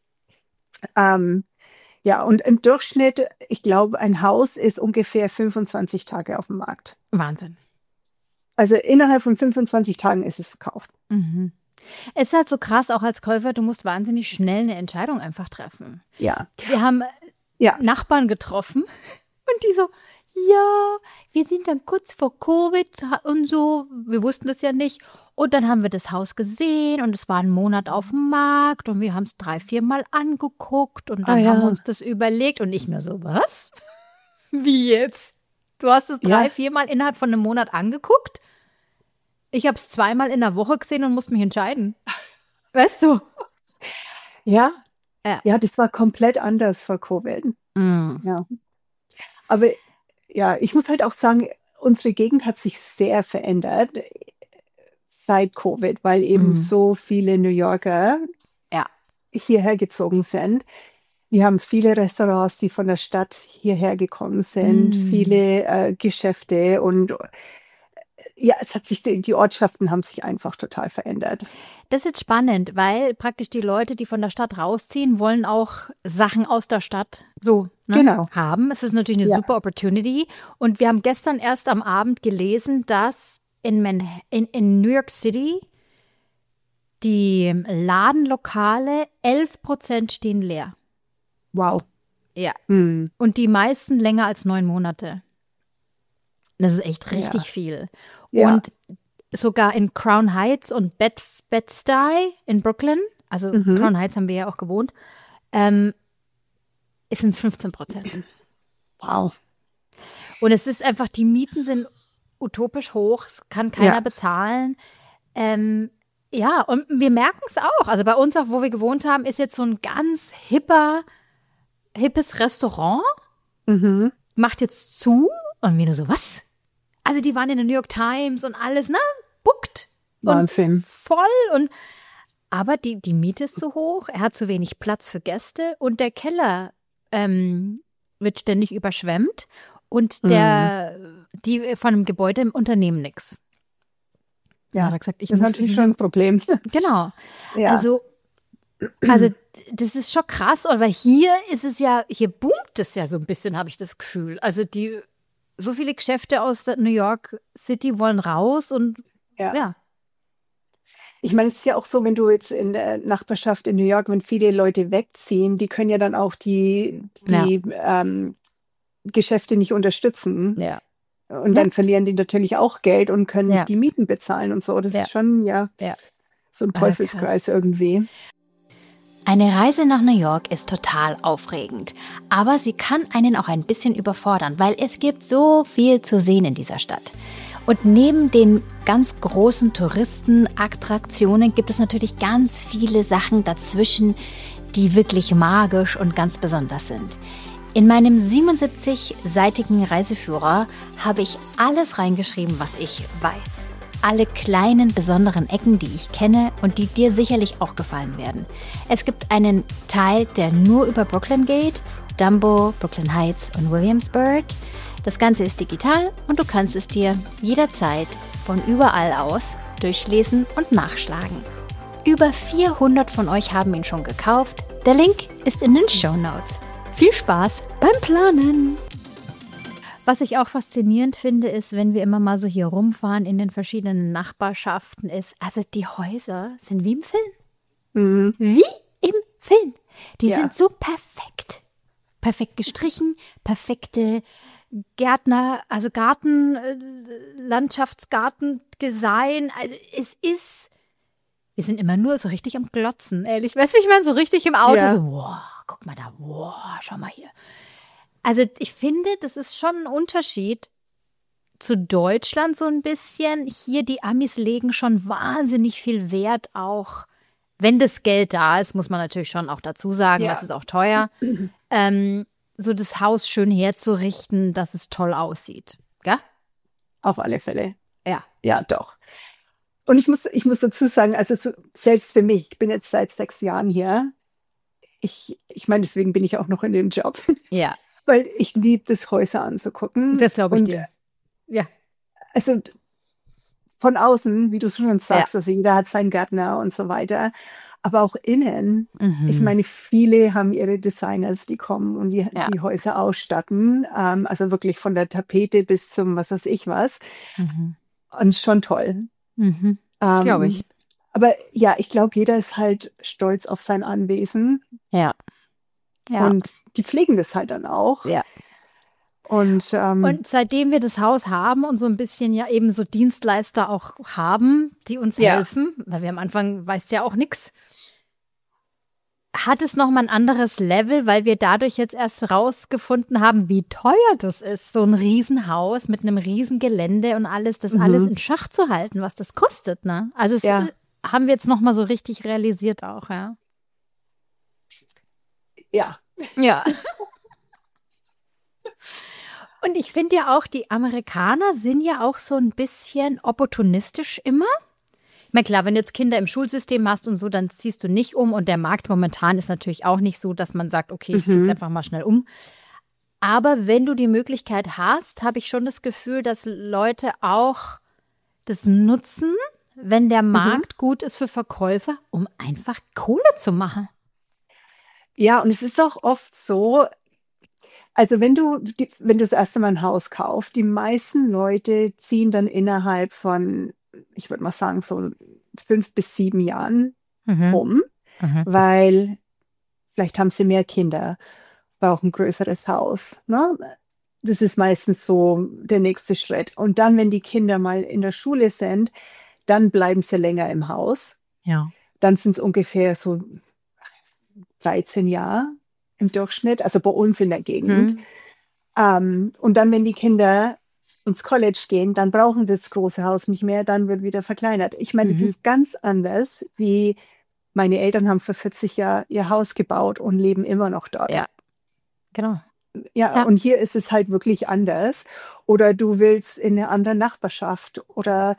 Ähm, ja, und im Durchschnitt, ich glaube, ein Haus ist ungefähr fünfundzwanzig Tage auf dem Markt. Wahnsinn. Also innerhalb von fünfundzwanzig Tagen ist es verkauft. Mhm. Es ist halt so krass, auch als Käufer, du musst wahnsinnig schnell eine Entscheidung einfach treffen. Ja. Wir haben Ja. Nachbarn getroffen und die so, ja, wir sind dann kurz vor Covid und so, wir wussten das ja nicht. Und dann haben wir das Haus gesehen und es war ein Monat auf dem Markt und wir haben es drei, vier Mal angeguckt und dann Ah, ja. haben wir uns das überlegt und ich nur so, was? Wie jetzt? Du hast es drei, Ja. vier Mal innerhalb von einem Monat angeguckt? Ich habe es zweimal in der Woche gesehen und musste mich entscheiden. Weißt du? Ja. Ja. Ja, das war komplett anders vor Covid. Mm. Ja. Aber ja, ich muss halt auch sagen, unsere Gegend hat sich sehr verändert äh, seit Covid, weil eben Mhm. so viele New Yorker Ja. hierher gezogen sind. Wir haben viele Restaurants, die von der Stadt hierher gekommen sind, Mm. viele äh, Geschäfte und äh, ja, es hat sich, die, die Ortschaften haben sich einfach total verändert. Das ist jetzt spannend, weil praktisch die Leute, die von der Stadt rausziehen, wollen auch Sachen aus der Stadt so ne, Genau. haben. Es ist natürlich eine Ja. super Opportunity. Und wir haben gestern erst am Abend gelesen, dass in, Manha- in, in New York City die Ladenlokale elf Prozent stehen leer. Wow. Ja. Hm. Und die meisten länger als neun Monate. Das ist echt richtig Ja. viel. Ja. Und sogar in Crown Heights und Bed Bed-Stuy in Brooklyn, also Mhm. Crown Heights haben wir ja auch gewohnt, ähm, sind es fünfzehn Prozent. Wow. Und es ist einfach, die Mieten sind utopisch hoch, es kann keiner Ja. bezahlen. Ähm, ja, und wir merken es auch. Also bei uns auch, wo wir gewohnt haben, ist jetzt so ein ganz hipper, hippes Restaurant, Mhm. macht jetzt zu. Und wir nur so, was? Also die waren in der New York Times und alles, ne? Bookt. Und Wahnsinn. voll. Und aber die, die Miete ist zu hoch, er hat zu wenig Platz für Gäste und der Keller ähm, wird ständig überschwemmt und der, die von dem Gebäude im Unternehmen nichts. Ja, hat er gesagt, ich das ist muss- natürlich schon ein Problem. Genau. Ja. Also, also das ist schon krass, aber hier ist es ja, hier boomt es ja so ein bisschen, habe ich das Gefühl. Also die, so viele Geschäfte aus der New York City wollen raus und Ja. ja. Ich meine, es ist ja auch so, wenn du jetzt in der Nachbarschaft in New York, wenn viele Leute wegziehen, die können ja dann auch die, die ähm, Geschäfte nicht unterstützen. Ja. Und dann verlieren die natürlich auch Geld und können Ja. nicht die Mieten bezahlen und so. Das Ja. ist schon, ja, Ja. so ein Ah, Teufelskreis krass. irgendwie. Eine Reise nach New York ist total aufregend, aber sie kann einen auch ein bisschen überfordern, weil es gibt so viel zu sehen in dieser Stadt. Und neben den ganz großen Touristenattraktionen gibt es natürlich ganz viele Sachen dazwischen, die wirklich magisch und ganz besonders sind. In meinem siebenundsiebzig-seitigen Reiseführer habe ich alles reingeschrieben, was ich weiß. Alle kleinen, besonderen Ecken, die ich kenne und die dir sicherlich auch gefallen werden. Es gibt einen Teil, der nur über Brooklyn geht, Dumbo, Brooklyn Heights und Williamsburg. Das Ganze ist digital und du kannst es dir jederzeit von überall aus durchlesen und nachschlagen. Über vierhundert von euch haben ihn schon gekauft. Der Link ist in den Shownotes. Viel Spaß beim Planen! Was ich auch faszinierend finde, ist, wenn wir immer mal so hier rumfahren in den verschiedenen Nachbarschaften, ist, also die Häuser sind wie im Film. Mhm. Wie im Film. Die Ja. sind so perfekt. Perfekt gestrichen, perfekte Gärtner, also Garten, äh, Landschaftsgartendesign. Also es ist, wir sind immer nur so richtig am Glotzen, ehrlich. Weißt du, ich meine, so richtig im Auto, Ja. so, wow, guck mal da, wow, schau mal hier. Also ich finde, das ist schon ein Unterschied zu Deutschland so ein bisschen. Hier, die Amis legen schon wahnsinnig viel Wert auch, wenn das Geld da ist, muss man natürlich schon auch dazu sagen, Ja. das ist auch teuer, ähm, so das Haus schön herzurichten, dass es toll aussieht. Gell? Auf alle Fälle. Ja. Ja, doch. Und ich muss, ich muss dazu sagen, also so, selbst für mich, ich bin jetzt seit sechs Jahren hier. Ich, ich meine, deswegen bin ich auch noch in dem Job, Ja, weil ich liebe das, Häuser anzugucken. das glaube ich Und, dir. Ja. Also von außen, wie du schon sagst, Ja. also jeder hat seinen Gärtner und so weiter. Aber auch innen, Mhm. ich meine, viele haben ihre Designers, die kommen und die, Ja. die Häuser ausstatten. Ähm, also wirklich von der Tapete bis zum was weiß ich was. Mhm. Und schon toll. Mhm. Ähm, Glaube ich. Aber ja, ich glaube, jeder ist halt stolz auf sein Anwesen. Ja. Ja. Und die pflegen das halt dann auch. Ja. Und, ähm, Und seitdem wir das Haus haben und so ein bisschen ja eben so Dienstleister auch haben, die uns Ja. helfen, weil wir am Anfang weißt ja auch nichts, hat es nochmal ein anderes Level, weil wir dadurch jetzt erst rausgefunden haben, wie teuer das ist, so ein Riesenhaus mit einem Riesengelände und alles, das Mhm. alles in Schach zu halten, was das kostet, ne? Also es Ja. haben wir jetzt nochmal so richtig realisiert auch, ja. ja, Ja. Und ich finde ja auch, die Amerikaner sind ja auch so ein bisschen opportunistisch immer. Ich meine, klar, wenn du jetzt Kinder im Schulsystem hast und so, dann ziehst du nicht um. Und der Markt momentan ist natürlich auch nicht so, dass man sagt, okay, ich ziehe jetzt Mhm. einfach mal schnell um. Aber wenn du die Möglichkeit hast, habe ich schon das Gefühl, dass Leute auch das nutzen, wenn der Markt gut ist für Verkäufer, um einfach Kohle zu machen. ja, und es ist auch oft so, also wenn du, die, wenn du das erste Mal ein Haus kaufst, die meisten Leute ziehen dann innerhalb von, ich würde mal sagen, so fünf bis sieben Jahren Mhm. um, Mhm. weil vielleicht haben sie mehr Kinder, brauchen ein größeres Haus. Ne? Das ist meistens so der nächste Schritt. Und dann, wenn die Kinder mal in der Schule sind, dann bleiben sie länger im Haus. Ja. Dann sind es ungefähr so dreizehn Jahre im Durchschnitt, also bei uns in der Gegend. Mhm. Ähm, und dann, wenn die Kinder ins College gehen, dann brauchen sie das große Haus nicht mehr, dann wird wieder verkleinert. Ich meine, es Mhm. ist ganz anders, wie meine Eltern haben vor vierzig Jahren ihr Haus gebaut und leben immer noch dort. Ja. Genau. Ja, Ja. und hier ist es halt wirklich anders. Oder du willst in eine andere Nachbarschaft oder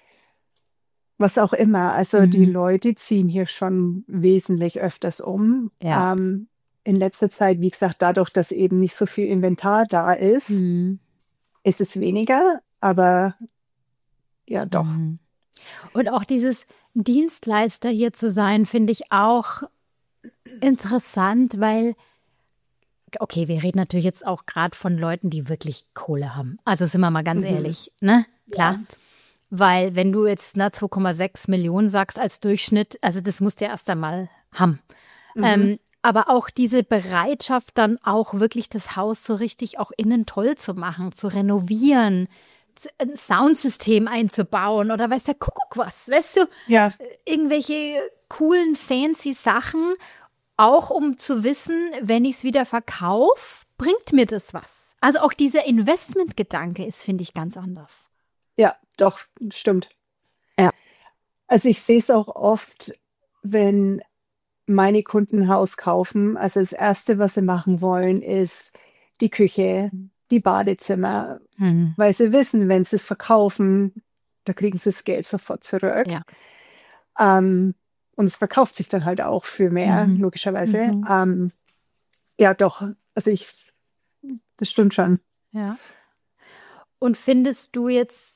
was auch immer. Also die Mhm. Leute ziehen hier schon wesentlich öfters um. Ja. Ähm, in letzter Zeit, wie gesagt, dadurch, dass eben nicht so viel Inventar da ist, Mhm. ist es weniger, aber ja, doch. Mhm. Und auch dieses Dienstleister hier zu sein, finde ich auch interessant, weil, okay, wir reden natürlich jetzt auch gerade von Leuten, die wirklich Kohle haben. Also sind wir mal ganz Mhm. ehrlich, ne? Klar. Ja. Weil wenn du jetzt na, zwei Komma sechs Millionen sagst als Durchschnitt, also das musst du ja erst einmal haben. Mhm. Ähm, aber auch diese Bereitschaft, dann auch wirklich das Haus so richtig auch innen toll zu machen, zu renovieren, z- ein Soundsystem einzubauen oder weiß der Kuckuck was, weißt du, Ja, irgendwelche coolen, fancy Sachen, auch um zu wissen, wenn ich es wieder verkaufe, bringt mir das was. Also auch dieser Investmentgedanke ist, finde ich, ganz anders. Ja, doch, stimmt. Ja. Also ich sehe es auch oft, wenn meine Kunden ein Haus kaufen. Also das Erste, was sie machen wollen, ist die Küche, die Badezimmer, Mhm. weil sie wissen, wenn sie es verkaufen, da kriegen sie das Geld sofort zurück. Ja. Ähm, und es verkauft sich dann halt auch für mehr, Mhm. logischerweise. Mhm. Ähm, ja, doch. Also ich, das stimmt schon. Ja. Und findest du jetzt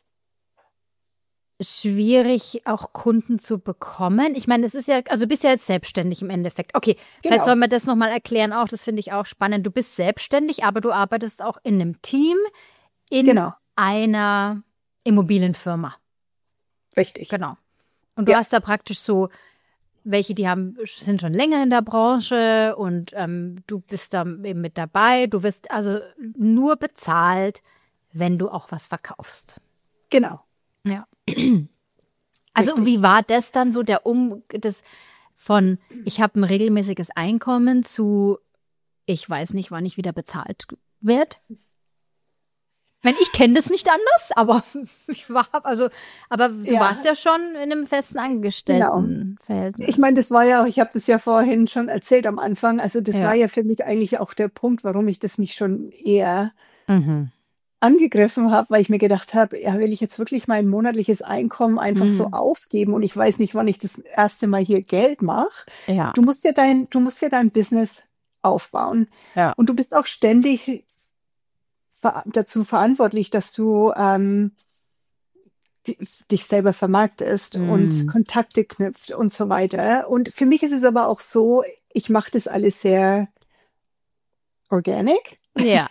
schwierig, auch Kunden zu bekommen? Ich meine, es ist ja, also du bist ja jetzt selbstständig im Endeffekt. Okay, vielleicht Genau. sollen wir das nochmal erklären auch, das finde ich auch spannend. Du bist selbstständig, aber du arbeitest auch in einem Team, in Genau, einer Immobilienfirma. richtig. Genau. Und du Ja. hast da praktisch so welche, die haben, sind schon länger in der Branche und ähm, du bist da eben mit dabei. Du wirst also nur bezahlt, wenn du auch was verkaufst. Genau. Ja. Also Richtig. wie war das dann so, der Um, das von ich habe ein regelmäßiges Einkommen zu ich weiß nicht, wann ich wieder bezahlt werde? Ich meine, ich kenne das nicht anders, aber ich war, also, aber du Ja. warst ja schon in einem festen Angestelltenverhältnis. Ich meine, das war ja auch, ich habe das ja vorhin schon erzählt am Anfang, also das Ja. war ja für mich eigentlich auch der Punkt, warum ich das nicht schon eher Mhm. angegriffen habe, weil ich mir gedacht habe, ja, will ich jetzt wirklich mein monatliches Einkommen einfach so Mhm. aufgeben und ich weiß nicht, wann ich das erste Mal hier Geld mache. Ja. Du musst ja dein, du musst ja dein Business aufbauen. Ja. Und du bist auch ständig ver dazu verantwortlich, dass du ähm, di- dich selber vermarktest Mhm. und Kontakte knüpft und so weiter. Und für mich ist es aber auch so, ich mache das alles sehr organic. Ja.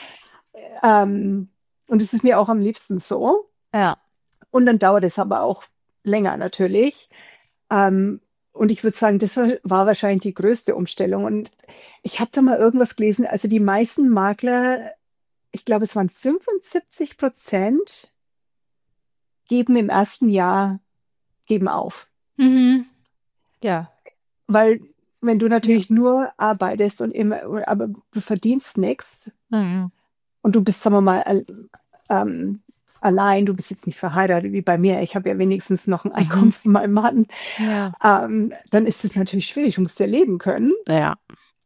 Ähm, und es ist mir auch am liebsten so. Ja. Und dann dauert es aber auch länger natürlich. Ähm, und ich würde sagen, das war, war wahrscheinlich die größte Umstellung. Und ich habe da mal irgendwas gelesen. Also die meisten Makler, ich glaube, es waren fünfundsiebzig Prozent, geben im ersten Jahr, geben auf. Mhm. Ja. Weil wenn du natürlich nur arbeitest und immer, aber du verdienst nichts Mhm. und du bist, sagen wir mal, al- ähm, allein, du bist jetzt nicht verheiratet wie bei mir, ich habe ja wenigstens noch ein Einkommen von meinem Mann, Ja. ähm, dann ist es natürlich schwierig, du musst ja leben können. Ja.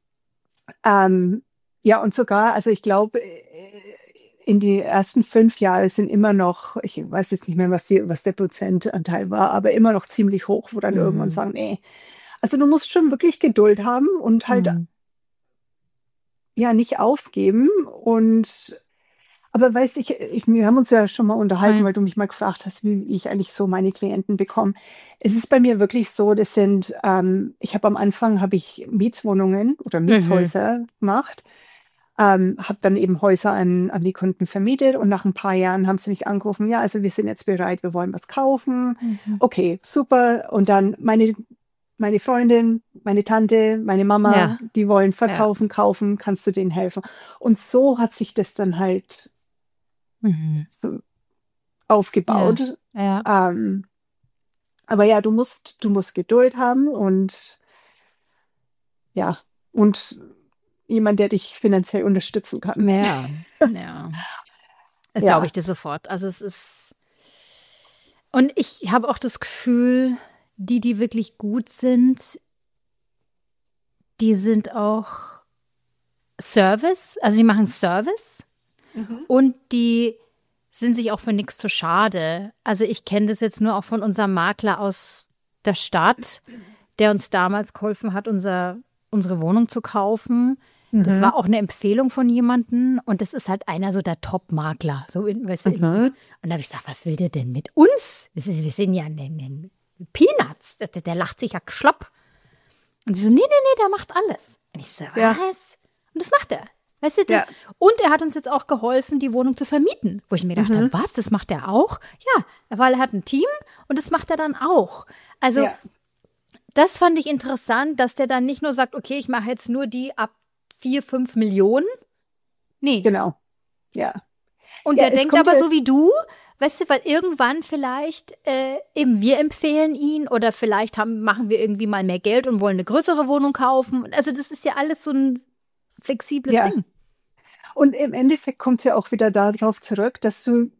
Ähm, ja, und sogar, also ich glaube, in die ersten fünf Jahre sind immer noch, ich weiß jetzt nicht mehr, was, die, was der Prozentanteil war, aber immer noch ziemlich hoch, wo dann Mhm. irgendwann sagen, nee. Also du musst schon wirklich Geduld haben und halt Mhm. ja nicht aufgeben. Und aber weißt ich, ich, wir haben uns ja schon mal unterhalten, Mhm. weil du mich mal gefragt hast, wie ich eigentlich so meine Klienten bekomme. Es ist bei mir wirklich so, das sind, ähm, ich habe am Anfang habe ich Mietswohnungen oder Mietshäuser gemacht, ähm, habe dann eben Häuser an, an die Kunden vermietet und nach ein paar Jahren haben sie mich angerufen, ja, also wir sind jetzt bereit, wir wollen was kaufen. Mhm. Okay, super. Und dann meine meine Freundin, meine Tante, meine Mama, Ja. die wollen verkaufen, kaufen, kannst du denen helfen? Und so hat sich das dann halt Mhm. so aufgebaut. Ja. Ähm, aber ja, du musst, du musst Geduld haben und ja, und jemand, der dich finanziell unterstützen kann. Ja. Ja. Das Ja. glaube ich dir sofort. Also es ist. Und ich habe auch das Gefühl, die, die wirklich gut sind, die sind auch Service, also die machen Service und die sind sich auch für nichts zu schade. Also ich kenne das jetzt nur auch von unserem Makler aus der Stadt, der uns damals geholfen hat, unser, unsere Wohnung zu kaufen. Das war auch eine Empfehlung von jemandem und das ist halt einer so der Top-Makler. So in, weißt du, in, und da habe ich gesagt, was will der denn mit uns? Das ist, wir sind ja ne, ne Peanuts. Der, der lacht sich ja geschlopp. Und sie so, nee, nee, nee, der macht alles. Und ich so, was? Ja. Und das macht er. Weißt du, Ja. und er hat uns jetzt auch geholfen, die Wohnung zu vermieten. Wo ich mir gedacht habe, was, das macht er auch? Ja, weil er hat ein Team und das macht er dann auch. Also Ja. das fand ich interessant, dass der dann nicht nur sagt, okay, ich mache jetzt nur die ab vier, fünf Millionen. Nee. Genau. Ja. Und Ja, der es denkt kommt aber ja- so wie du, weißt du, weil irgendwann vielleicht äh, eben wir empfehlen ihn oder vielleicht haben, machen wir irgendwie mal mehr Geld und wollen eine größere Wohnung kaufen. Also das ist ja alles so ein flexibles Ja. Ding. Und im Endeffekt kommt es ja auch wieder darauf zurück, dass du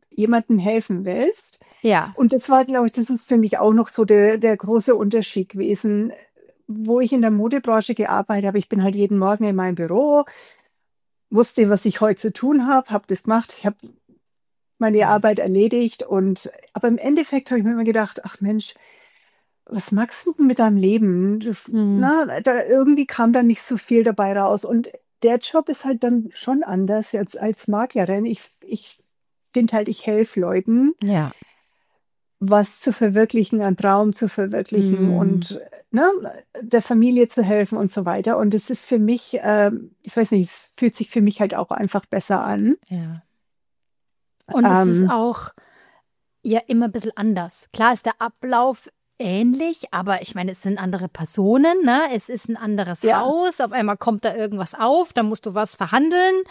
jemandem helfen willst. Ja. Und das war, glaube ich, das ist für mich auch noch so der, der große Unterschied gewesen, wo ich in der Modebranche gearbeitet habe. Ich bin halt jeden Morgen in meinem Büro, wusste, was ich heute zu tun habe, habe das gemacht, ich habe meine Arbeit erledigt. Und aber im Endeffekt habe ich mir immer gedacht, ach Mensch, was magst du denn mit deinem Leben? Du, Mhm. na, da irgendwie kam da nicht so viel dabei raus. Und der Job ist halt dann schon anders jetzt als Maklerin. Ich, ich finde halt, ich helfe Leuten, Ja. was zu verwirklichen, einen Traum zu verwirklichen Mhm. und ne, der Familie zu helfen und so weiter. Und es ist für mich, ähm, ich weiß nicht, es fühlt sich für mich halt auch einfach besser an. Ja. Und es ist Ähm, auch ja immer ein bisschen anders. Klar ist der Ablauf ähnlich, aber ich meine, es sind andere Personen, ne? Es ist ein anderes Ja. Haus, auf einmal kommt da irgendwas auf, dann musst du was verhandeln.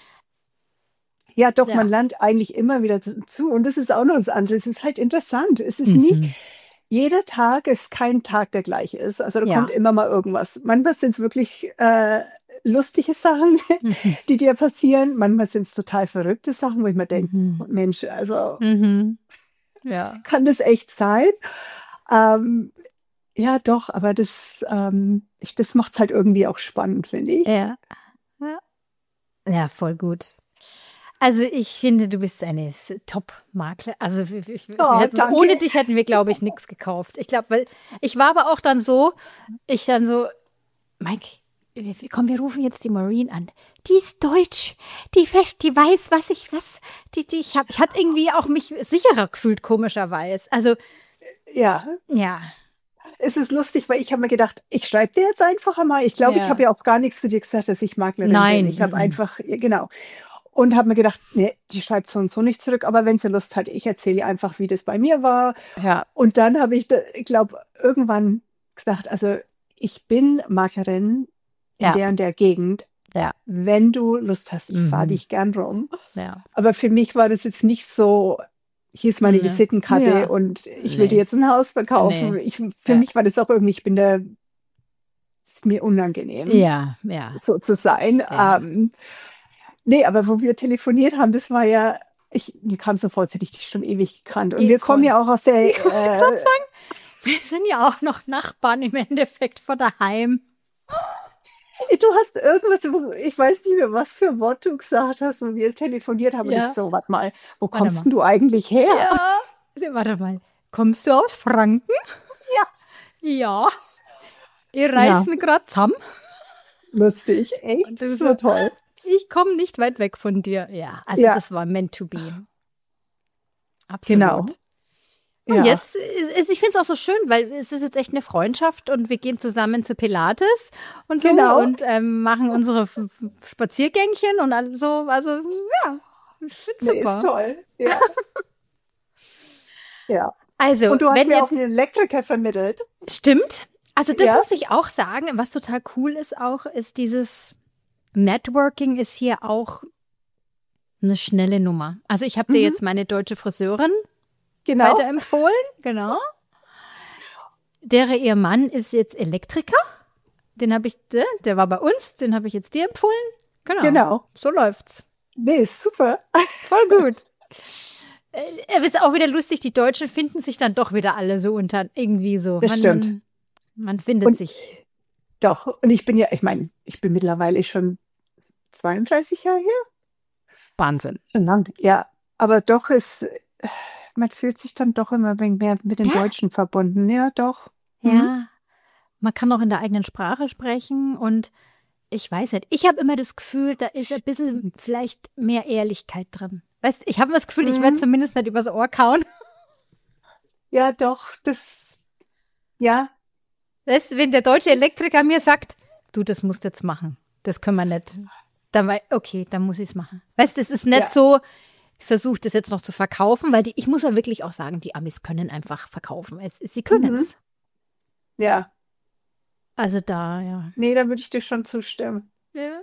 Ja, doch, Ja. man lernt eigentlich immer wieder zu, zu. Und das ist auch noch was anderes. Es ist halt interessant. Es ist Mhm. nicht, jeder Tag ist kein Tag, der gleich ist. Also da Ja. kommt immer mal irgendwas. Manchmal sind es wirklich äh, lustige Sachen, Mhm. die dir passieren. Manchmal sind es total verrückte Sachen, wo ich mir denke, Mhm. Mensch, also Mhm. Ja. kann das echt sein? Ähm, ja, doch, aber das, ähm, ich, das macht es halt irgendwie auch spannend, finde ich. Ja. Ja. Ja, voll gut. Also ich finde, du bist eine s- Top-Makler. Also ich, ich, wir Oh, hätten, danke. ohne dich hätten wir, glaube ich, nichts gekauft. Ich glaube, weil ich war aber auch dann so, ich dann so, Mike, wir- wir- komm, wir rufen jetzt die Maureen an. Die ist deutsch. Die, ver- die weiß, was ich, was, die, die, ich habe, ich hatte irgendwie auch mich sicherer gefühlt, komischerweise. Also, Ja, ja. es ist lustig, weil ich habe mir gedacht, ich schreibe dir jetzt einfach einmal. Ich glaube, Ja. ich habe ja auch gar nichts zu dir gesagt, dass ich Maklerin Nein, bin. Ich habe mhm. einfach, ja, genau. Und habe mir gedacht, nee, die schreibt so und so nicht zurück, aber wenn sie Lust hat, ich erzähle ihr einfach, wie das bei mir war. Ja. Und dann habe ich, da- ich glaube, irgendwann gesagt, also ich bin Maklerin in Ja. der und der Gegend. Ja. Wenn du Lust hast, ich fahre Mhm. dich gern rum. Ja. Aber für mich war das jetzt nicht so, hier ist meine Nee. Visitenkarte Ja. und ich will Nee. dir jetzt ein Haus verkaufen. Nee. Ich, für Ja. mich war das auch irgendwie, ich bin da, ist mir unangenehm, Ja, ja. so zu sein. Ja. Ähm, nee, aber wo wir telefoniert haben, das war ja, ich, mir kam so vor, als hätte ich dich schon ewig gekannt. Und Eh, wir kommen voll. ja auch aus der, Ich wollte gerade äh, sagen, wir sind ja auch noch Nachbarn im Endeffekt von daheim. du hast irgendwas, ich weiß nicht mehr, was für ein Wort du gesagt hast, wo wir telefoniert haben. Und Ja. ich so, warte mal, wo Warte kommst mal. denn du eigentlich her? Ja. Warte mal. Kommst du aus Franken? Ja. Ja. Ihr Ja. reißt mich gerade zusammen. Lustig, echt, Und du so so, toll. ich komme nicht weit weg von dir. Ja, also Ja. das war meant to be. Absolut. Genau. Und Ja. jetzt, ist, ich finde es auch so schön, weil es ist jetzt echt eine Freundschaft und wir gehen zusammen zu Pilates und so Genau. und ähm, machen unsere F- F- Spaziergängchen und all so. Also ja, ich finde Nee, super. ist toll. Ja. Ja. Also, Und du hast wenn mir ihr auch einen Elektriker vermittelt. Stimmt. Also das Ja. muss ich auch sagen. Was total cool ist auch, ist dieses Networking ist hier auch eine schnelle Nummer. Also ich habe dir Mhm. jetzt meine deutsche Friseurin Genau. weiterempfohlen. Genau. Dere ihr Mann ist jetzt Elektriker. Den habe ich, der, der war bei uns. Den habe ich jetzt dir empfohlen. Genau. Genau. So läuft's. Nee, ist super. Voll gut. Äh, Es ist auch wieder lustig, die Deutschen finden sich dann doch wieder alle so unter irgendwie so. Das man, stimmt. Man, man findet Und sich. doch, und ich bin ja, ich meine, ich bin mittlerweile schon zweiunddreißig Jahre her. Wahnsinn. Schon lang. Ja, aber doch ist, äh, man fühlt sich dann doch immer ein wenig mehr mit den Ja. Deutschen verbunden. Ja, doch. Mhm. Ja, man kann auch in der eigenen Sprache sprechen und ich weiß nicht, ich habe immer das Gefühl, da ist ein bisschen vielleicht mehr Ehrlichkeit drin. Weißt, ich habe immer das Gefühl, ich werde Mhm. zumindest nicht übers Ohr kauen. Ja, doch, das, ja, Weißt, wenn der deutsche Elektriker mir sagt, du, das musst du jetzt machen, das können wir nicht. Dann wei- okay, dann muss ich es machen. Weißt, es ist nicht Ja. so, ich versuche das jetzt noch zu verkaufen, weil die, ich muss ja wirklich auch sagen, die Amis können einfach verkaufen. Es, sie können Mhm. es. ja. Also da, ja. Nee, da würde ich dir schon zustimmen. Ja.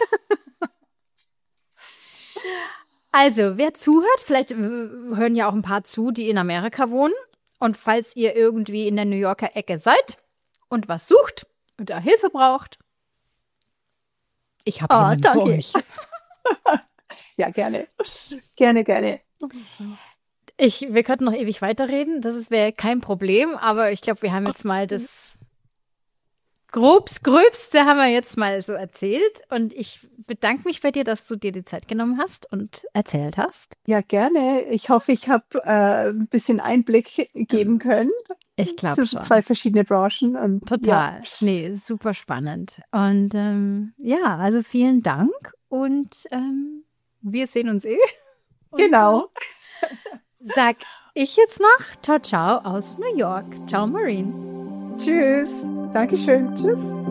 Also, wer zuhört, vielleicht äh, hören ja auch ein paar zu, die in Amerika wohnen. Und falls ihr irgendwie in der New Yorker Ecke seid und was sucht und da Hilfe braucht, ich habe Ah, jemanden für danke. euch. Ja, gerne. Gerne, gerne. Ich, wir könnten noch ewig weiterreden, das wäre kein Problem, aber ich glaube, wir haben jetzt mal das Grobs, Gröbste haben wir jetzt mal so erzählt und ich bedanke mich bei dir, dass du dir die Zeit genommen hast und erzählt hast. Ja, gerne. Ich hoffe, ich habe äh, ein bisschen Einblick geben können. Ich glaube schon. Zwei verschiedene Branchen. Und, Total. Ja. Nee, super spannend. Und ähm, ja, also vielen Dank und ähm, wir sehen uns eh. Und Genau. Sag ich jetzt noch ciao, ciao aus New York. Ciao, Maureen. Tschüss. Dankeschön. Tschüss.